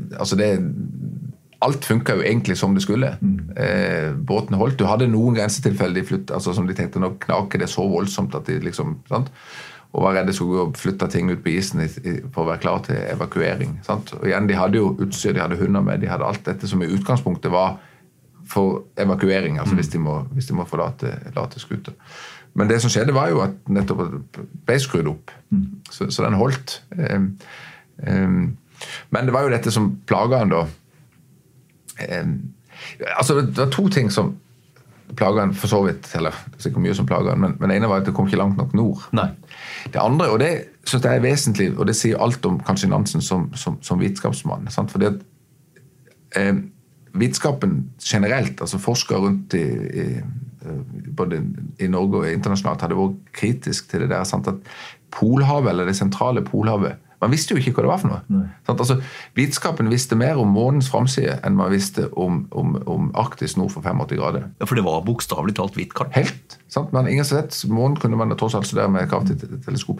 alt funket jo egentlig som det skulle. Båten holdt. Du hadde noen grensetilfeller de flyttet, som de tenkte, nå knaker det så voldsomt at de liksom, sant? Og var redde skulle gå og flytte ting ut på isen for å være klar til evakuering. Sant? Og igjen, de hadde jo utstyr, de hadde hunder med, de hadde alt dette som i utgangspunktet var for evakuering, hvis de må forlate skuter. Men det som skjedde var jo at nettopp ble skrudd opp. Så den holdt. Men det var jo dette som plaget han da. Det var 2 ting som plaget han for så vidt, eller sikkert mye som plaget han, men det ene var at det kom ikke langt nok nord. Nei. Det andre, og det synes jeg vesentlig, og det sier alt om kanskje Nansen som vitenskapsmann, sant? Fordi at vitenskapen generelt, forskere rundt både i Norge og internasjonalt, hadde vært kritisk til det der, sant? At Polhavet, eller det sentrale Polhavet, man visste jo ikke hva det var for noe. Vitenskapen visste mer om månens framside enn man visste om Arktis nord for 85 grader. Ja, for det var bokstavelig talt hvitt kart. Helt, sant? Men ingen sett, månen kunne man tross alt studere med kraftig teleskop.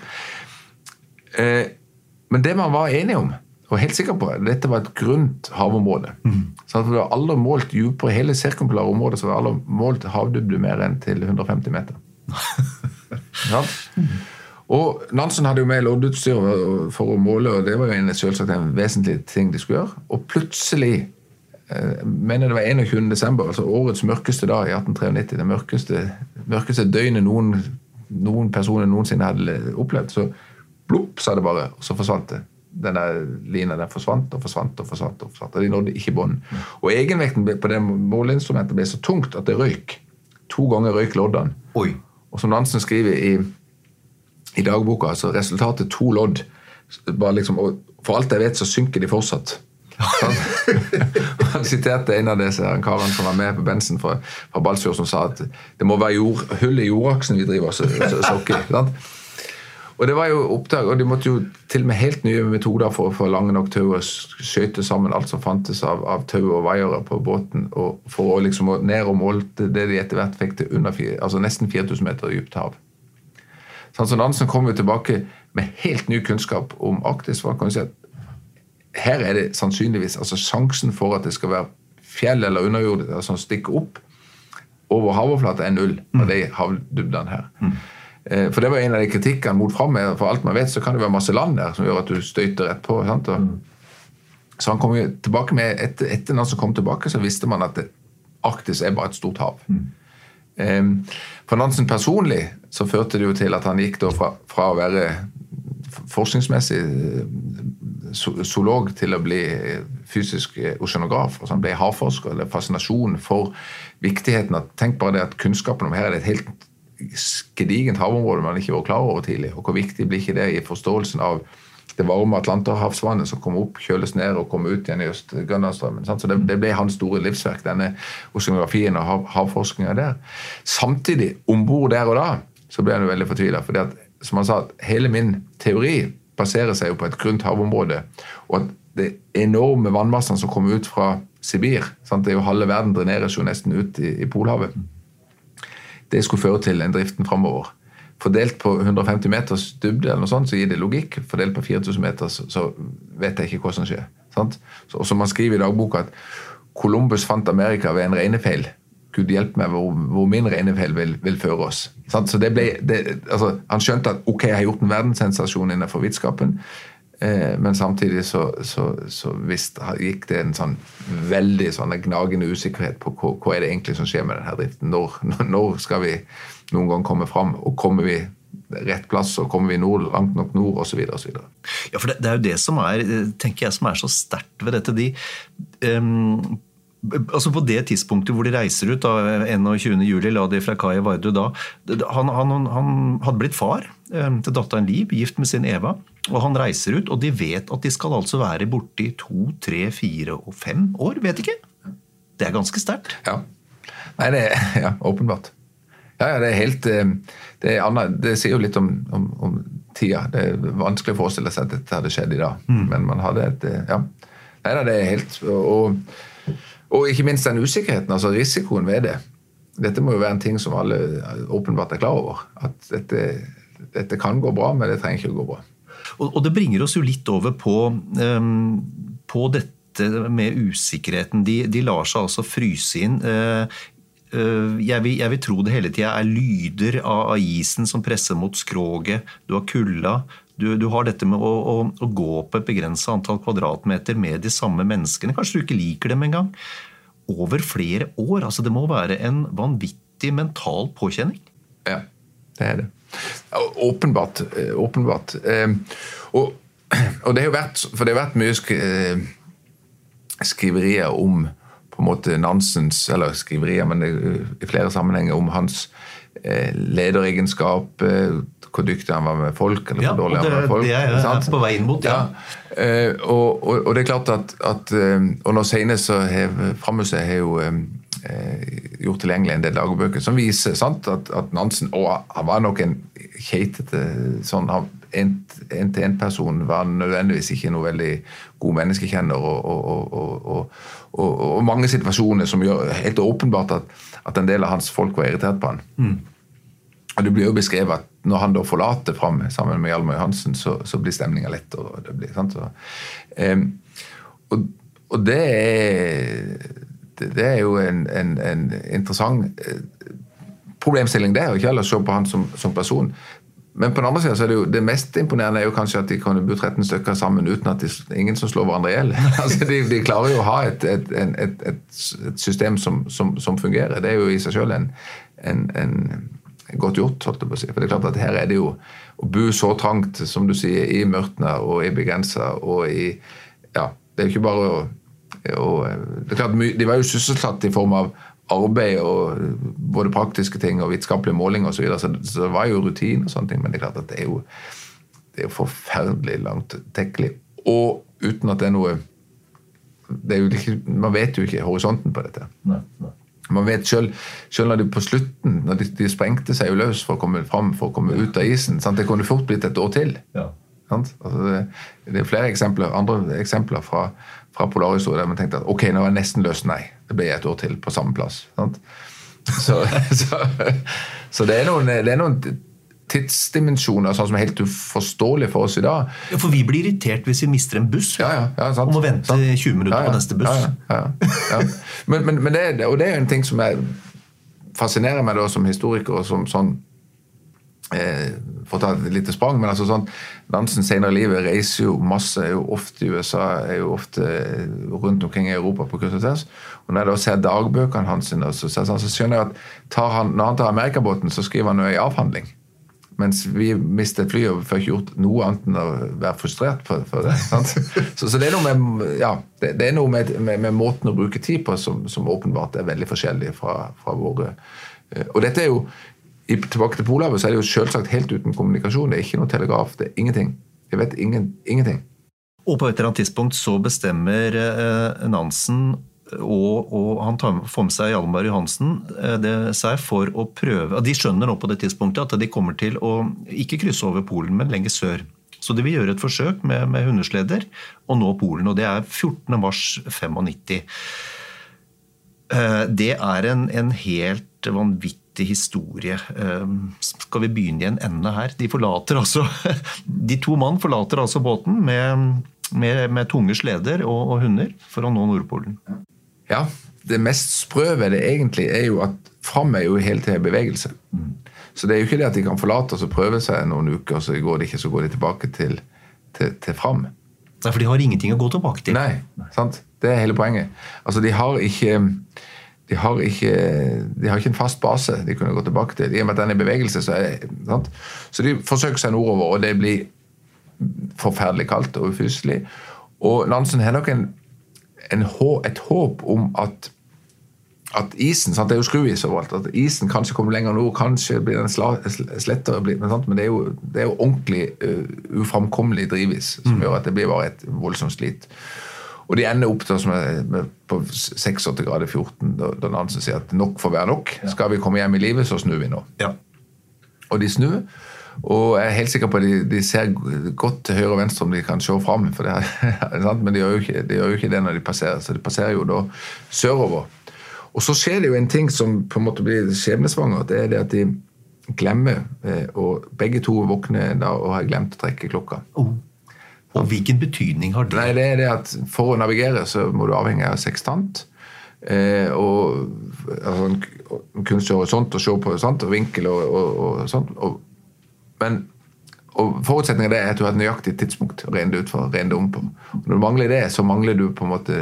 Men det man var enige om, og helt sikker på, dette var et grunt havområde. Så det var aldri målt dypere i hele sirkumpolare området, så det var aldri målt havdybde mer enn til 150 meter. Ja. Og Nansen hadde jo med loddutstyr for å måle, og det var jo selvsagt en vesentlig ting de skulle gjøre. Og plutselig, mener det var 21. desember, altså årets mørkeste dag i 1893, det mørkeste døgnet noen personer noensinne hadde opplevd, så blupp, sa det bare, og så forsvant det. denne linjen den forsvant. Og de nådde ikke bånd. Og egenvekten på det måleinstrumentet ble så tungt at det røyk. 2 ganger røyk loddene. Oi. Og som Nansen skriver i dagboka, altså resultatet 2 lodd, bare liksom, og for alt jeg vet så synker de fortsatt. Han siterte en av disse karene som var med på bensen fra Balsfjord, som sa at det må være hull i jordaksen vi driver sokker. Og det var jo oppdag, og de måtte jo til med helt nye metoder for å få lange nok tau og skjøte sammen alt som fantes av tau og veiere på båten, og for å liksom ned og målte det de etter hvert fikk til altså nesten 4000 meter dypt hav. Så Nansen kom jo tilbake med helt ny kunnskap om Arktis, for han kan jo si at her er det sannsynligvis, altså sjansen for at det skal være fjell eller underjord som stikker opp over havoverflaten er 0 av de havdybdene her. For det var en av de kritikkene mot frem, for alt man vet så kan det være masse land der som gjør at du støyter rett på. Sant? Så han kom jo tilbake med, etter Nansen kom tilbake, så visste man at Arktis er bare et stort hav. For Nansen personlig så førte det jo til at han gikk da fra å være forskningsmessig zoolog til å bli fysisk oceanograf, og så han ble havforsker, eller fascinasjon for viktigheten at tenk bare det at kunnskapen om her er det et helt gedigent havområde man ikke var klar over tidlig, og hvor viktig blir ikke det i forståelsen av det varme Atlanterhavsvannet som kommer opp, kjøles ned og kommer ut igjen i Øst-Grønlandsstrømmen. Så det ble hans store livsverk, denne oceanografien og havforskningen der. Samtidig, ombord der og da, så ble han jo veldig fortvilet, fordi at, som han sa, hele min teori baserer seg jo på et grunt havområde, og at det enorme vannmassene som kommer ut fra Sibir, sant? Det er jo halve verden dreneres jo nesten ut i Polhavet, det skulle føre til en driften fremover. Fordelt på 150 meters dybde eller noe sånt, så gir det logikk. Fordelt på 4000 meter, så vet jeg ikke hva som skjer. Sant? Og som man skriver i dagboka, at Columbus fant Amerika ved en regnefeil. Gud hjelp meg hvor min regnefeil vil føre oss. Sant? Så altså, han skjønte at ok, jeg har gjort en verdenssensasjon innenfor vitenskapen, men samtidig så gikk det en sånn veldig gnagende usikkerhet på hva er det egentlig som skjer med denne driften. Når skal vi noen gang komme fram, og kommer vi rett plass, og kommer vi langt nok nord, og så videre, og så videre. Ja, for det er jo det som tenker jeg, som er så sterkt ved dette. Altså på det tidspunktet hvor de reiser ut, da, 21. juli, la de fra Kai Vardø da, han hadde blitt far til datteren Liv, gift med sin Eva, og han reiser ut, og de vet at de skal altså være borte i 2, 3, 4 og 5 år, vet ikke? Det er ganske sterkt. Ja. Nei, det er åpenbart. Ja, det er helt, det sier jo litt om tida. Det er vanskelig å forestille seg at dette hadde skjedd i dag, men man hadde ja. Nei, det er helt, og ikke minst den usikkerheten, altså risikoen ved det. Dette må jo være en ting som alle åpenbart er klar over, at dette kan gå bra, men det trenger ikke å gå bra. Og det bringer oss jo litt over på dette med usikkerheten. De lar seg altså fryse inn. Jeg vil tro det hele tiden er lyder av isen som presser mot skroget. Du har kulda. Du har dette med å gå på et begrenset antall kvadratmeter med de samme menneskene. Kanskje du ikke liker dem engang. Over flere år. Altså det må være en vanvittig mental påkjenning. Ja, det er det. Åpenbart. Og det har jo vært, for det har vært mye skriverier om på en måte Nansens, eller skriverier, men i flere sammenhenger om hans lederegenskap, hvor dyktig han var med folk, eller hvor dårlig han var med folk. Ja, det er på vei inn mot, ja. Og det er klart at og når senest så Framhuset har jo gjort tilgjengelig en del dagbøker som viser, sant, at Nansen, han var nok en keitete sånn, en-til-en-person var nødvendigvis ikke noe veldig god menneskekjenner og mange situasjoner som gjør helt åpenbart at en del av hans folk var irritert på han. Og det blir jo beskrevet at når han da forlater frem sammen med Hjalmar Johansen, så blir stemningen lett, og det blir, sant? Og det er jo en interessant problemstilling det, og ikke heller å se på han som person. Men på den andre siden så er det jo, det mest imponerende er jo kanskje at de kan bo 13 stykker sammen uten at ingen som slår hverandre ihjel. Altså de klarer jo å ha et system som fungerer. Det er jo i seg selv en godt gjort, holdt jeg på å si. For det er klart at her er det jo, å bo så trangt, som du sier, i mørtene og i begrenset, og i, ja, det er jo ikke bare det er klart, de var jo sysselsatt i form av arbeid og både praktiske ting og vitenskapelige målinger og så videre, så det var jo rutin og sånne ting, men det er klart at det er jo forferdelig langt tekkelig, og uten at det er noe det er jo ikke, man vet jo ikke horisonten på dette. Nei. Man vet selv når de på slutten, når de sprengte seg jo løs for å komme fram, for å komme ut av isen, sant? Det kunne fort blitt et år til. Ja. Altså det er flere andre eksempler fra polarhistorie der man tenkte at ok, nå var jeg nesten løst, nei, det ble et år til på samme plass. Sant? Så det er noen tidsdimensjoner sånn som er helt uforståelig for oss i dag. Ja, for vi blir irritert hvis vi mister en buss. Ja, sant. Og må vente 20 minutter på neste buss. Ja. Men det er jo en ting som fascinerer meg da som historiker og som sånn for å ta et lite sprang, men altså sånn Nansen senere i livet reiser jo masse, er jo ofte i USA, er jo ofte rundt omkring i Europa på kurs og tvers, og når jeg da ser dagbøkene hans så skjønner jeg at når han tar Amerikabåten så skriver han jo en avhandling, mens vi mistet flyet og får ikke gjort noe annet enn å være frustrert for det, sant? Så det er noe med, ja, det er noe med måten å bruke tid på som åpenbart er veldig forskjellig fra våre, og dette er jo tilbake til Polhavet, så er det jo selvsagt helt uten kommunikasjon. Det er ikke noe telegraf, det er ingenting. Jeg vet ingenting. Og på et eller annet tidspunkt så bestemmer Nansen og han får med seg Hjalmar Johansen seg for å prøve, de skjønner nå på det tidspunktet at de kommer til å ikke krysse over Polen, men lenger sør. Så de vil gjøre et forsøk med hundesleder og nå Polen, og det 14. mars 95. Det en helt vanvittig historie. Skal vi begynne i en ende her? De to mann forlater altså båten med tunge sleder og hunder for å nå Nordpolen. Ja, det mest sprø ved det egentlig jo at frem jo hele tiden bevegelse. Så det jo ikke det at de kan forlate oss og prøve seg noen uker, og så går de ikke, så går de tilbake til frem. Nei, for de har ingenting å gå tilbake til. Nei, sant? Det hele poenget. Altså, de har ikke en fast base de kunne gå tilbake til. I og med at den i bevegelse, sant? Så de forsøker seg nordover, og det blir forferdelig kaldt og ufyselig. Og Nansen har nok et håp om at isen, sant? Det jo skruis overalt, at isen kanskje kommer lenger nord, kanskje blir den slettere, men det jo ordentlig uframkommelig drivis, som gjør at det blir bare et voldsomt slit. Og de ender opp på 86 grader 14, da Nansen sier at nok får være nok. Skal vi komme hjem i livet, så snur vi nå. Ja. Og de snur, og jeg helt sikker på at de ser godt til høyre og venstre om de kan se frem, for men de gjør jo ikke det når de passerer, så de passerer jo da sørover. Og så skjer det jo en ting som på en måte blir skjebnesvanger, det det at de glemmer, og begge to våkner da og har glemt å trekke klokka. Og hvilken betydning har det? Nei, det det at for å navigere så må du avhenge av sekstant, og altså, en kunstig horisont og se på sånt, og vinkel og sånt. Og forutsetningen at du har et nøyaktig tidspunkt å regne det ut for, regne det om på. Og når du mangler det, så mangler du på en måte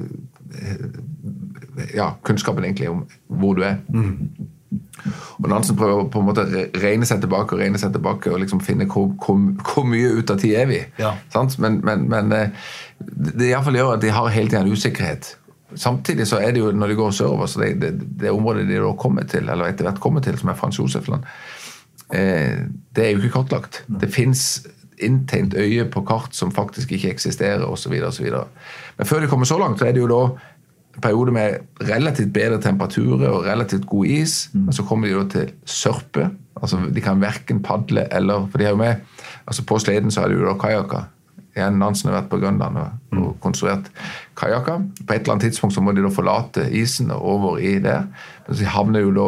kunnskapen egentlig om hvor du Og Nansen prøver på en måte å regne seg tilbake og liksom finne hvor mye ut av tid vi. Ja. Sant? Men det i hvert fall gjør at de har hele tiden usikkerhet. Samtidig så det jo, når de går sørover, så det området de da kommer til, eller etter hvert kommer til, som Frans Josefland, det jo ikke kartlagt. Det finnes inntegnet øye på kart som faktisk ikke eksisterer, og så videre, og så videre. Men før de kommer så langt, så det jo da en periode med relativt bedre temperaturer og relativt god is, men så kommer de da til sørpe, altså de kan hverken padle eller, for de har jo med, altså på sleden så har de jo da kajakker. Nansen har vært på Grønland og konstruert kajakker. På et eller annet tidspunkt så må de da forlate isen og over i det, men så havner jo da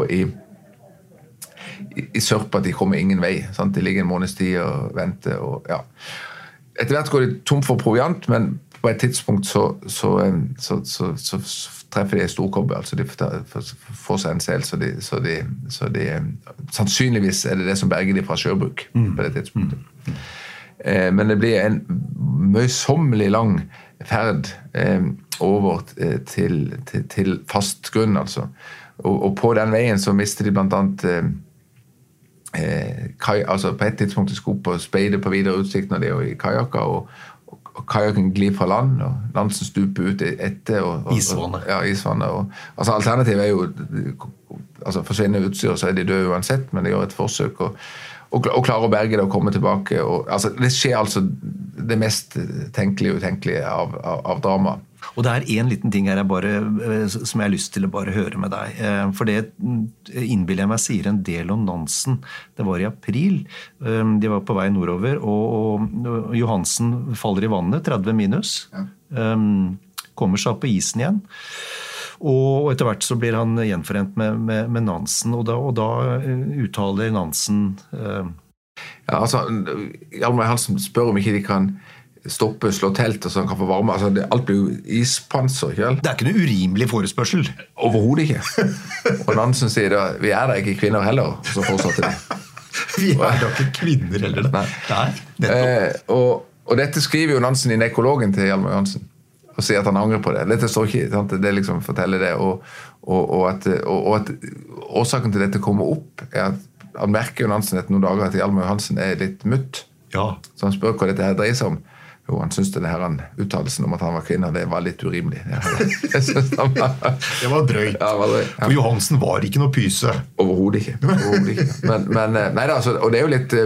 i sørpe at de kommer ingen vei, sant? De ligger en måneds tid og venter, og ja. Etter hvert går de tom for proviant, men på et tidspunkt så treffer de en stor kobbe, altså de får seg en sel, så de sannsynligvis det som berger de fra sjøbruk på det tidspunktet. Men det blir en møysommelig lang ferd over til fast grunn, altså. Og på den veien så mister de blant annet altså på et tidspunkt de skulle på speide på videre utsikt når de er i kajakker, og kajakken glir fra land, og Nansen stuper ut etter. Isvannet. Ja, isvannet. Altså alternativet jo, altså forsvinner utstyr, så de døde uansett, men de gjør et forsøk, og klarer å berge det og komme tilbake. Altså, det skjer altså det mest tenkelige og utenkelige av drama. Og det en liten ting her som jeg har lyst til å bare høre med deg. For det innbiller jeg meg sier en del om Nansen. Det var i april. De var på vei nordover, og Johansen faller i vannet, 30 minus. Ja. Kommer seg opp på isen igjen. Og etter hvert så blir han gjenforent med Nansen, og da uttaler Nansen Ja, altså, Hjalmar Johansen spør om ikke de kan stoppe, slå telt og så han kan få varme. Altså, alt blir jo ispanser, ikke vel? Det ikke noe urimelig forespørsel. Overhodet ikke. Og Nansen sier da, vi da ikke kvinner heller, og så fortsatte de. Vi da ikke kvinner heller. Nei. Og dette skriver jo Nansen i nekologen til Hjalmar Johansen, og sier at han angrer på det. Dette står ikke, sant? Det liksom forteller det, og at årsaken til dette kommer opp at han merker jo Nansen etter noen dager at Hjalmar Johansen litt mutt. Ja. Så han spør hva dette her dreier seg om. Jo, han synes denne her uttalelsen om at han var kvinne, det var litt urimelig. Jeg synes han var... Det var drøyt. Ja, var drøyt. Ja. For Johansen var ikke noe pyse. Overhodet ikke. Men nei da, altså, og det jo litt...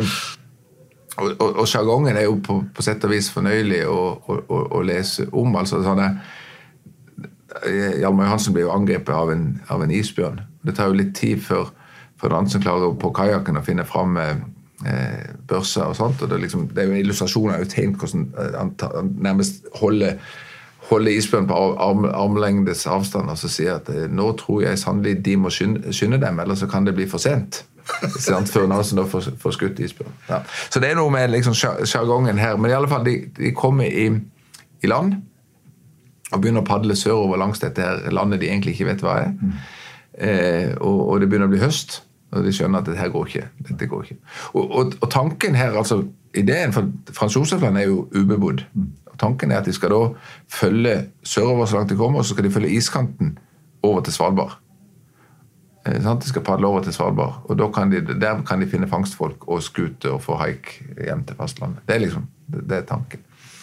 Og jargongen jo på sett og vis fornøyelig å lese om. Altså sånne... Hjalmar Johansen blir jo angrepet av en isbjørn. Det tar jo litt tid før Nansen klarer på kajakken å finne frem børser og sånt, og det jo en illustrasjon av et tegn hvordan han nærmest holder isbjørn på armlengdes avstand, og så sier at nå tror jeg sannelig de må skynde dem, eller så kan det bli for sent. Før Nansen da får skutt isbjørn. Ja. Så det noe med liksom jargongen her, men i alle fall de kommer i land og begynner å padle sørover langs dette her landet de egentlig ikke vet hva og det begynner å bli høst, og de skjønner at dette går ikke. Og tanken her, altså ideen for Frans Josefland jo ubebodd. Tanken at de skal da følge sørover så langt de kommer, og så skal de følge iskanten over til Svalbard. De skal padle over til Svalbard, og der kan de finne fangstfolk og skute og få haik hjem til fastlandet. Det tanken.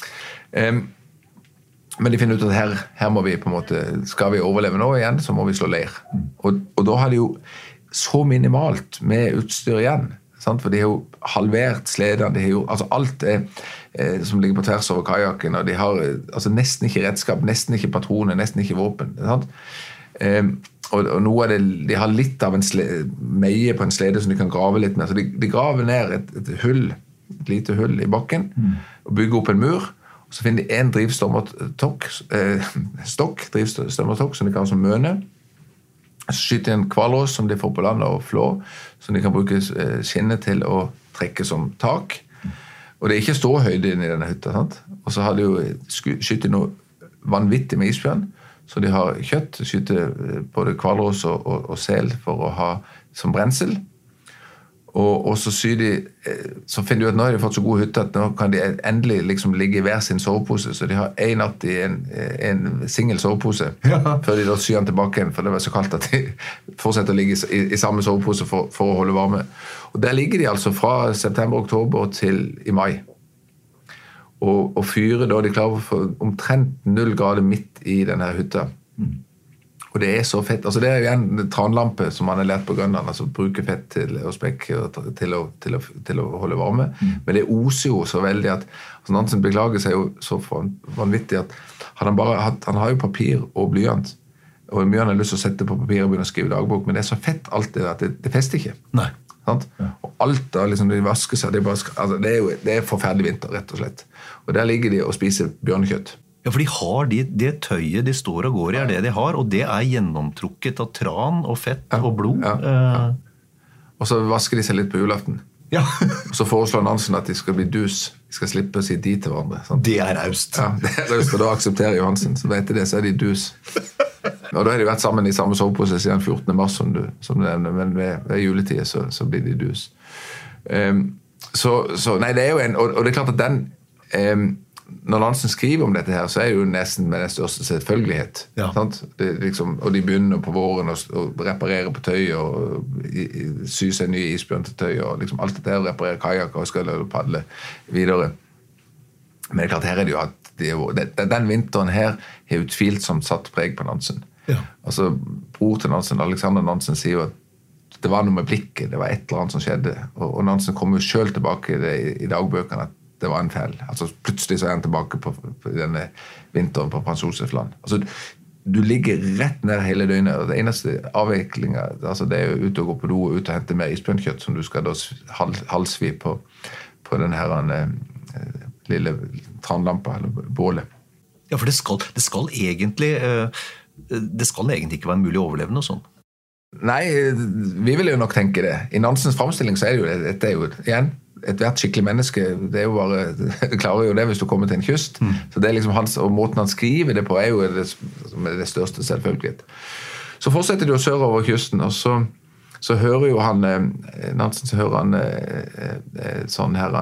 Men de finner ut at her må vi på en måte, skal vi overleve nå igjen, så må vi slå leir. Og da har de jo så minimalt med utstyr igjen, sant? For de har jo halvert sleden, de har jo, altså alt som ligger på tvers over kajakken, og de har altså nesten ikke redskap, nesten ikke patroner, nesten ikke våpen, sant? Og noe av det, de har litt av en meie på en slede som de kan grave litt med, så de graver ned et hull, et lite hull i bakken, og bygger opp en mur, og så finner de en drivstokk som de kan som møne, så skyter de en kvalrås som de får på landet og flå, som de kan bruke skinnet til å trekke som tak. Og det ikke ståhøyde inn i denne hytta, sant? Og så har de jo skytet noe vanvittig med isbjørn, så de har kjøtt, skyter både kvalrås og sel for å ha som brensel. Og så så finner de ut at nå har de fått så god hytte at nå kan de endelig liksom ligge i hver sin sovepose, så de har en natt i en single sovepose, før de da syr den tilbake igjen, for det var så kaldt at de fortsetter å ligge i samme sovepose for å holde varme. Og der ligger de altså fra september-oktober til i mai. Og fyrer da, de klarer for omtrent 0 grader midt i denne hytta. Og det så fett. Altså det jo en tranlampe som man har lært på Grønland, altså bruke fett til og spekk til å holde varme. Men det oser jo så veldig at altså Nansen beklager seg jo så vanvittig at han har jo papir og blyant, og mye han har lyst til å sette på papir og begynne å skrive dagbok, men det så fett alt det at det fester ikke. Nei. Sant? Og alt da, liksom, de vasker seg, altså det forferdelig vinter, rett og slett. Og der ligger de og spiser bjørnekjøtt. Ja, for de har det tøyet de står og går i, det de har, og det gjennomtrukket av tran og fett og blod. Ja. Og så vasker de seg litt på julaften. Ja. Og så foreslår Nansen at de skal bli dus. De skal slippe å si de til hverandre. Sant? Det raust. Ja, det raust, og da aksepterer Johansen. Så vet de det, så de dus. Og da har de vært sammen i samme sovepose siden 14. mars, som du nevner, men ved juletid så blir de dus. Så nei, det jo og det klart at den... når Nansen skriver om dette her, så det jo nesten med den største selvfølgelighet. Ja. Sant? Liksom, og de begynner på våren å reparere på tøy og sy seg nye isbjørn til tøy og liksom alt dette her, reparere kajakker og skøller og padle videre. Men det klart, her det jo at den vinteren her har utvilsomt satt preg på Nansen. Ja. Altså, bror til Nansen, Alexander Nansen, sier jo at det var noe med blikket, det var et eller annet som skjedde. Og Nansen kom jo selv tilbake i dagbøkene at det var en feil. Altså, plutselig så han tilbake på denne vinteren på Frans Josef Land. Altså, du ligger rett ned hele døgnet, og det eneste avviklingen, altså, det jo ut å gå på do og ut og hente mer isbjørnkjøtt, som du skal da halsvi på den her lille tranlampa, eller bålet. Ja, for det skal egentlig ikke være mulig å overleve noe sånt. Nei, vi vil jo nok tenke det. I Nansens fremstilling så det jo, dette jo igjen, et hvert skikkelig menneske, det jo bare, det klarer jo det hvis du kommer til en kyst. Så det liksom hans, og måten han skriver det på jo det største selvfølgelighet. Så fortsetter de å søre over kysten, og så hører jo han, Nansen, så hører han sånn her,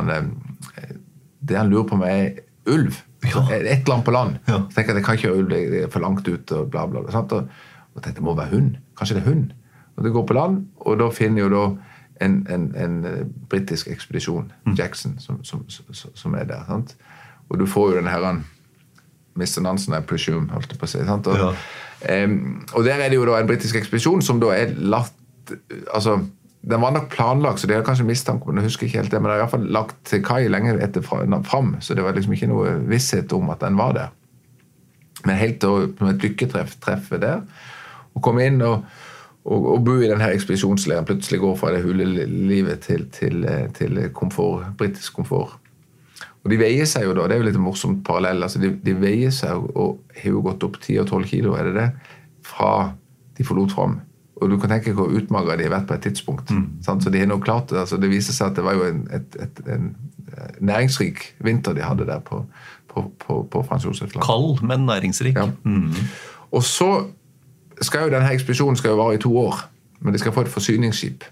det han lurer på med ulv. Ja. Et eller annet på land. Ja. Så tenker jeg, det kan ikke være ulv, det for langt ut, og bla bla bla. Sant? Og det må være hund. Kanskje det hund. Og det går på land, og da finner jo da en britisk ekspedisjon, Jackson, som der. Sant? Og du får jo den her Mr. Nansen, I presume, holdt det på å si. Sant? Og, og der det jo da en britisk ekspedisjon som da lagt, altså, den var nok planlagt, så det har kanskje mistanke om, jeg husker ikke helt det, men det i hvert fall lagt til kai lenge etter fram, så det var liksom ikke noe visshet om at den var der. Men helt til et lykketreff der, og komme inn og bo i denne ekspedisjonsleiren, plutselig går fra det hulelivet til komfort, britisk komfort. Og de veier seg jo da, det jo litt morsomt parallell, altså de veier seg og har jo gått opp 10 og 12 kilo, det, fra de forlot fram. Og du kan tenke hvor utmagret de har vært på et tidspunkt. Så de har nok klart det, altså det viser seg at det var jo en næringsrik vinter de hadde der på Frans Josef Land. Kald, men næringsrik. Ja. Og så skal jo denne ekspedisjonen skal jo vare i 2 år, men de skal få et forsyningsskip.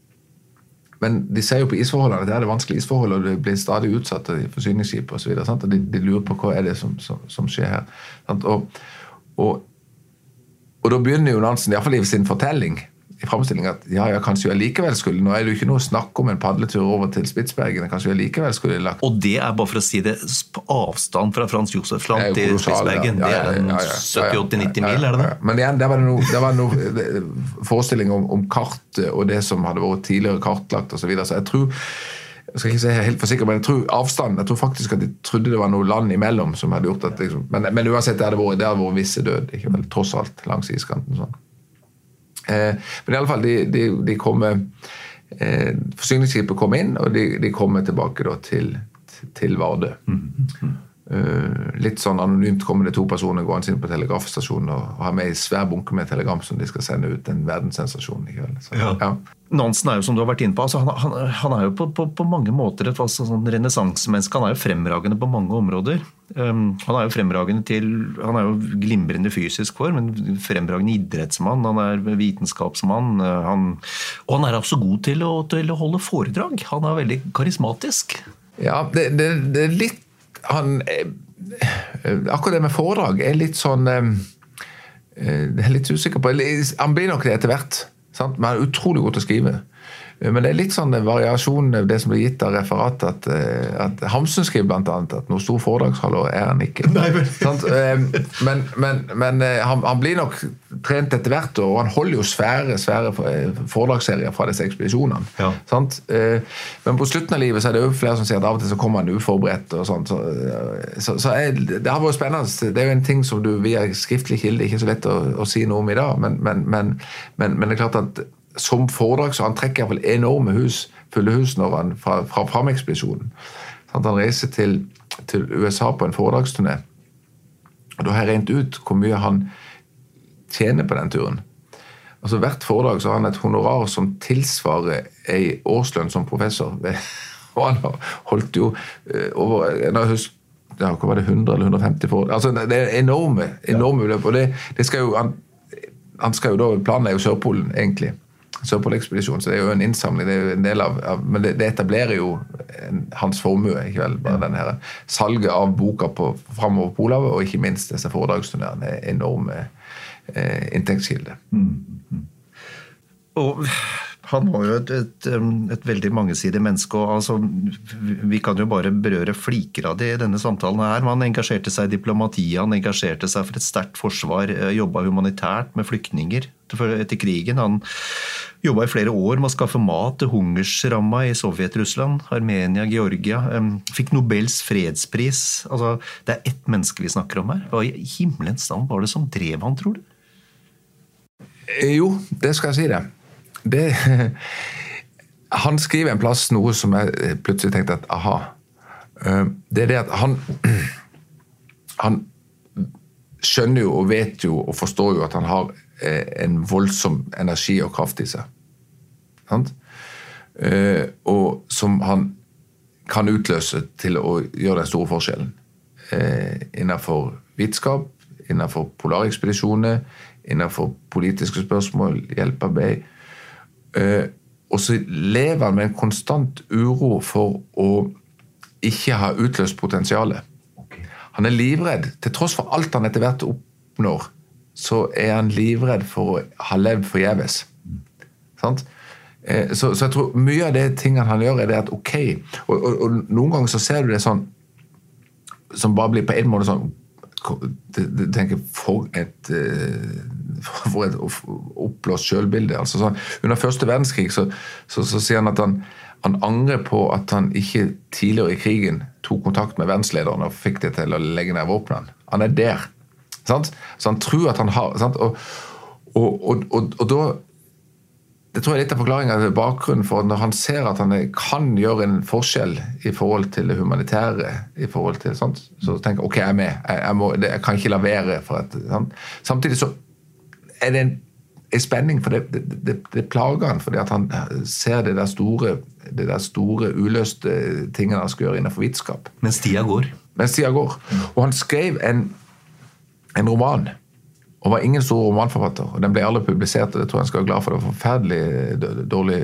Men de ser jo på isforholdene, det det vanskelige isforhold, og det blir stadig utsatt i forsyningsskip og så videre, sant? Og de lurer på hva det som skjer her. Sant? Og da begynner jo Nansen, i hvert fall i sin fortelling, i fremstillingen, at ja, kanskje jeg likevel skulle, nå det jo ikke noe snakk om en padletur over til Spitsbergen, kanskje jeg likevel skulle lagt. Og det bare for å si det, på avstand fra Frans Josef Land til Spitsbergen, det 70-80-90 mil, det? Men igjen, det var noe forestilling om kartet, og det som hadde vært tidligere kartlagt, og så videre, så jeg tror, jeg skal ikke si helt for sikker, men jeg tror avstanden, jeg tror faktisk at de trodde det var noe land imellom som hadde gjort at, liksom, men uansett, det hadde vært visse død, ikke vel, tross alt, langs iskanten sånn. Men i alle fall, de kommer, forsyningsskipet kom inn, og de kommer tilbake da til Vardø. Litt sånn anonymt kommer det 2 personer gående inn på telegrafstasjonen og har med en svær bunke med telegram som de skal sende ut, en verdenssensasjon i kveld. Så, ja. Nansen jo, som du har vært inne på, altså han jo på mange måter et sånn renessansemenneske. Han jo fremragende på mange områder. Han jo fremragende han jo glimrende fysisk for, men fremragende idrettsmann, han vitenskapsmann, og han også god til å holde foredrag. Han veldig karismatisk. Ja, det litt akkurat det med foredrag litt sånn jeg litt usikker på, han blir nok det etter hvert, sant? Men han utrolig god til å skrive, men det litt sånn variasjon av det som blir gitt av referat at Hamsun skriver blant annet at noen stor foredragsholder han ikke. Nei, men han blir nok trent etter hvert, og han holder jo svære foredragsserier fra disse ekspedisjonene. Ja. Sant? Men på slutten av livet så det jo flere som sier at av og til så kommer han uforberedt og sånt. Så det har vært spennende. Det jo en ting som du via skriftlig kilde ikke så lett å si noe om i dag, men det klart at som foredrag så han trekker i hvert fall enorme fulle hus når han fra framekspedisjonen. Han reiser til USA på en foredragsturné, og da har jeg rent ut hvor mye han tjener på den turen. Altså hvert foredrag så har han et honorar som tilsvarer en årslønn som professor, og han har holdt jo over, hva var det, 100 eller 150 foredrag. Altså det enorme beløp, og det skal jo han skal jo da planlegge Sørpolen egentlig. Sørpolekspedisjon, så det jo en innsamling, det jo en del men det etablerer jo hans formue, ikke vel, bare den her salget av boka fremover Polhavet, og ikke minst disse foredragsturnerene enorme inntektskilde. Og han var jo et veldig mangesidig menneske, og altså, vi kan jo bare berøre fliker av det i denne samtalen her. Han engasjerte seg i diplomati, han engasjerte seg for et sterkt forsvar, jobbet humanitært med flyktninger etter krigen. Han jobbet i flere år med å skaffe mat til hungersramma i Sovjet-Russland, Armenia, Georgia, fikk Nobels fredspris. Altså, det ett menneske vi snakker om her. Hva i himmelens navn var det som drev han, tror du? Jo, det skal jeg si det. Han skriver en plass noe som jeg plutselig tenkte at aha, det det at han skjønner jo og vet jo og forstår jo at han har en voldsom energi og kraft i seg, sant? Og som han kan utløse til å gjøre den store forskjellen innenfor vitenskap, innenfor polarekspedisjoner, innenfor politiske spørsmål, hjelpearbeid. Og så lever han med en konstant uro for å ikke ha utløst potensialet. Han livredd, til tross for alt han etter hvert oppnår, så han livredd for å ha levd forgjeves. Sant? Så jeg tror mye av det tingene han gjør det at ok, og noen ganger så ser du det sånn, som bare blir på en måte sånn, du tenker for et oppblåst selvbilde. Altså sånn, under første verdenskrig så sier han at han angrer på at han ikke tidligere i krigen tok kontakt med verdenslederen og fikk det til å legge ned våpnene. Han der. Sant? Så han tror at han har, sant? Og da det tror jeg litt av forklaringen til bakgrunnen for når han ser at han kan gjøre en forskjell i forhold til det humanitære, i forhold til sånt, så tenker jeg, ok, jeg med, jeg kan ikke la være for at, sant? Samtidig så det en spenning, for det plager han, fordi at han ser det der store uløste tingene han skal gjøre innenfor vitenskap. Mens tida går. Og han skrev en roman, og var ingen stor romanforfatter, og den ble aldri publisert, og det tror jeg han skal være glad for, det var forferdelig dårlig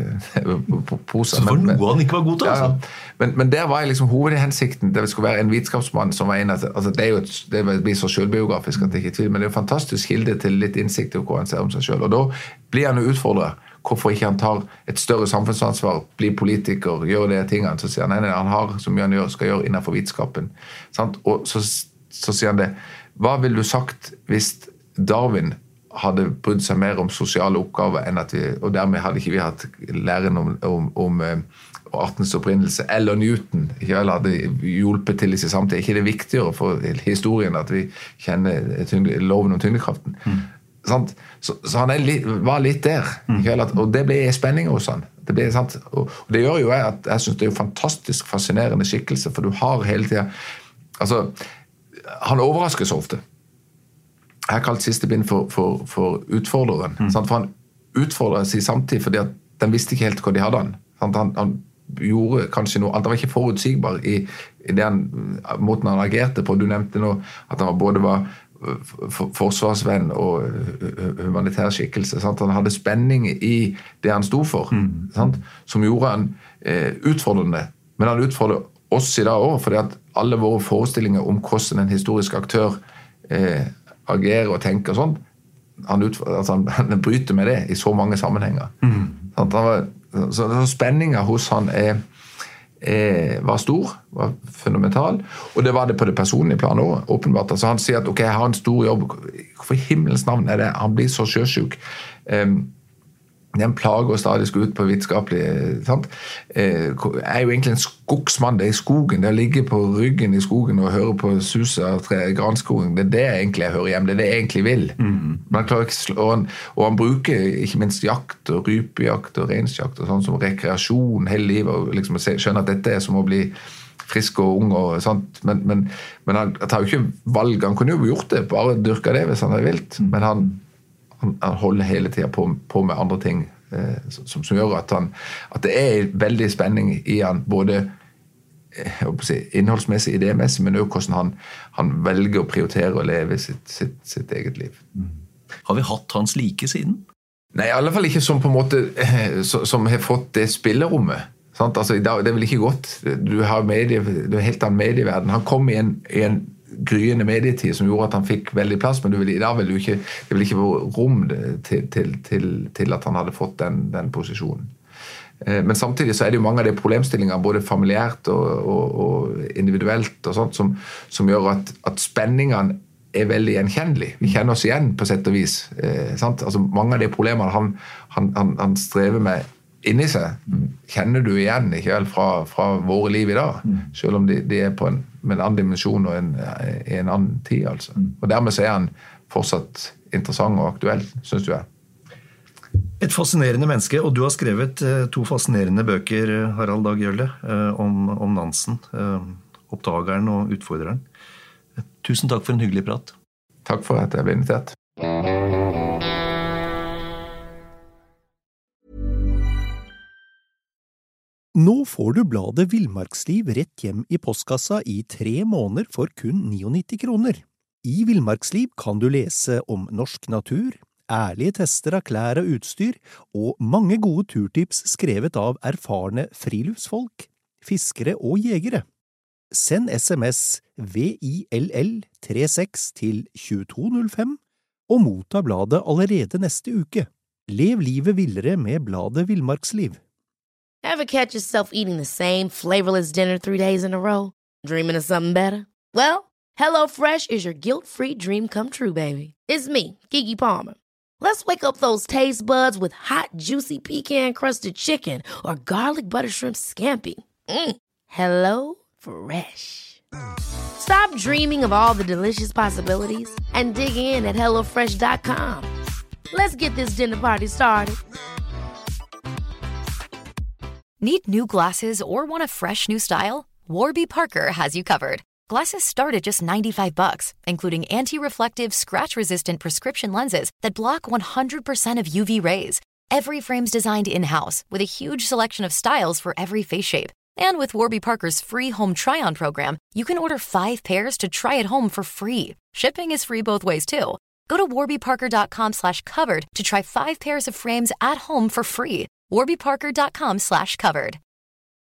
pose. Så for noe han ikke var god til, altså? Ja, men der var liksom hovedhensikten, det skulle være en vitenskapsmann som var altså det blir så selvbiografisk at det ikke er tvil, men det er jo en fantastisk kilde til litt innsikt i hva han ser om seg selv, og da blir han jo utfordret, hvorfor ikke han tar et større samfunnsansvar, blir politiker, gjør det tingene, så sier han, han har så mye han skal gjøre innenfor vitenskapen, sant? Og så sier han det, hva ville du sagt hvis Darwin hadde brydd seg mer om sosiale oppgaver enn at og dermed hadde ikke vi hatt læren om artens opprinnelse, eller Newton, ikke vel, hadde hjulpet til i seg samtidig. Ikke det viktigere for historien at vi kjenner loven om tyngdekraften. Sant? Så han var litt der, ikke vel, og det ble spenning hos han. Det ble, sant? Og det gjør jo at jeg synes det er fantastisk fascinerende skikkelse, for du har hele tiden, altså, han overrasker så ofte. Jeg har kalt siste bind for utfordreren. For han utfordret seg samtidig fordi at den visste ikke helt hva de hadde han. Han gjorde kanskje noe, han var ikke forutsigbar i den måten han agerte på. Du nevnte nå at han både var forsvarsvenn og humanitær skikkelse. Han hadde spenning i det han stod for, som gjorde han utfordrende. Men han utfordrer oss i dag også, fordi at alle våre forestillinger om hvordan en historisk aktør agerer og tenker og sånn, han bryter med det i så mange sammenhenger. Så spenningen hos han var stor, var fundamental, og det var det på det personlige planet også, åpenbart. Altså han sier at ok, jeg har en stor jobb, hvorfor i himmelens navn det? Han blir så sjøsyk. Den plager og stadig skal ut på vitenskapelig, sant? Jo egentlig en skogsmann, det i skogen, det ligger på ryggen i skogen og hører på suset av granskogen, det det egentlig jeg hører hjem, det det jeg egentlig vil. Men han klarer ikke, og han bruker ikke minst jakt og rypejakt og reinsjakt og sånn som rekreasjon hele livet, og liksom skjønner at dette som å bli frisk og ung og sånt, men han tar jo ikke valg, han kunne jo gjort det, bare dyrke det hvis han hadde vilt, men han holder hele tiden på med andre ting som gjør at det veldig spenning i han, både innholdsmessig, idémessig, men også hvordan han velger å prioritere og leve sitt eget liv. Har vi hatt hans like siden? Nei, i alle fall ikke som på en måte som har fått det spillerommet. Sant? Altså, det er vel ikke godt. Du har helt annen medieverden. Han kom i en gryende medietid som gjorde at han fikk veldig plass, men i dag vil det vil ikke være rom til at han hadde fått den posisjonen. Men samtidig så er det jo mange av de problemstillinger, både familiært og individuelt og sånt, som gjør at spenningene er veldig gjenkjennelig. Vi kjenner oss igjen på sett og vis. Sant? Altså, mange av de problemene han strever med inni seg, kjenner du igjen ikke vel, fra våre liv i dag, selv om de er med en annen dimensjon og i en annen tid. Altså. Og dermed så er han fortsatt interessant og aktuell, synes du jeg. Et fascinerende menneske, og du har skrevet 2 fascinerende bøker, Harald Dag Gjølle, om Nansen, oppdageren og utfordreren. Tusen takk for en hyggelig prat. Takk for at jeg ble invitert. Nå får du bladet Villmarksliv rett hjem i postkassa i 3 måneder for kun 99 kroner. I Villmarksliv kan du lese om norsk natur, ærlige tester av klær og utstyr, og mange gode turtips skrevet av erfarne friluftsfolk, fiskere og jegere. Send SMS VILL36 til 2205 og motta bladet allerede neste uke. Lev livet villere med bladet Villmarksliv. Ever catch yourself eating the same flavorless dinner 3 days in a row? Dreaming of something better? Well, HelloFresh is your guilt-free dream come true, baby. It's me, Keke Palmer. Let's wake up those taste buds with hot, juicy pecan-crusted chicken or garlic butter shrimp scampi. Hello Fresh. Stop dreaming of all the delicious possibilities and dig in at HelloFresh.com. Let's get this dinner party started. Need new glasses or want a fresh new style? Warby Parker has you covered. Glasses start at just $95, including anti-reflective, scratch-resistant prescription lenses that block 100% of UV rays. Every frame's designed in-house with a huge selection of styles for every face shape. And with Warby Parker's free home try-on program, you can order 5 pairs to try at home for free. Shipping is free both ways, too. Go to warbyparker.com/covered to try 5 pairs of frames at home for free. warbyparker.com/covered.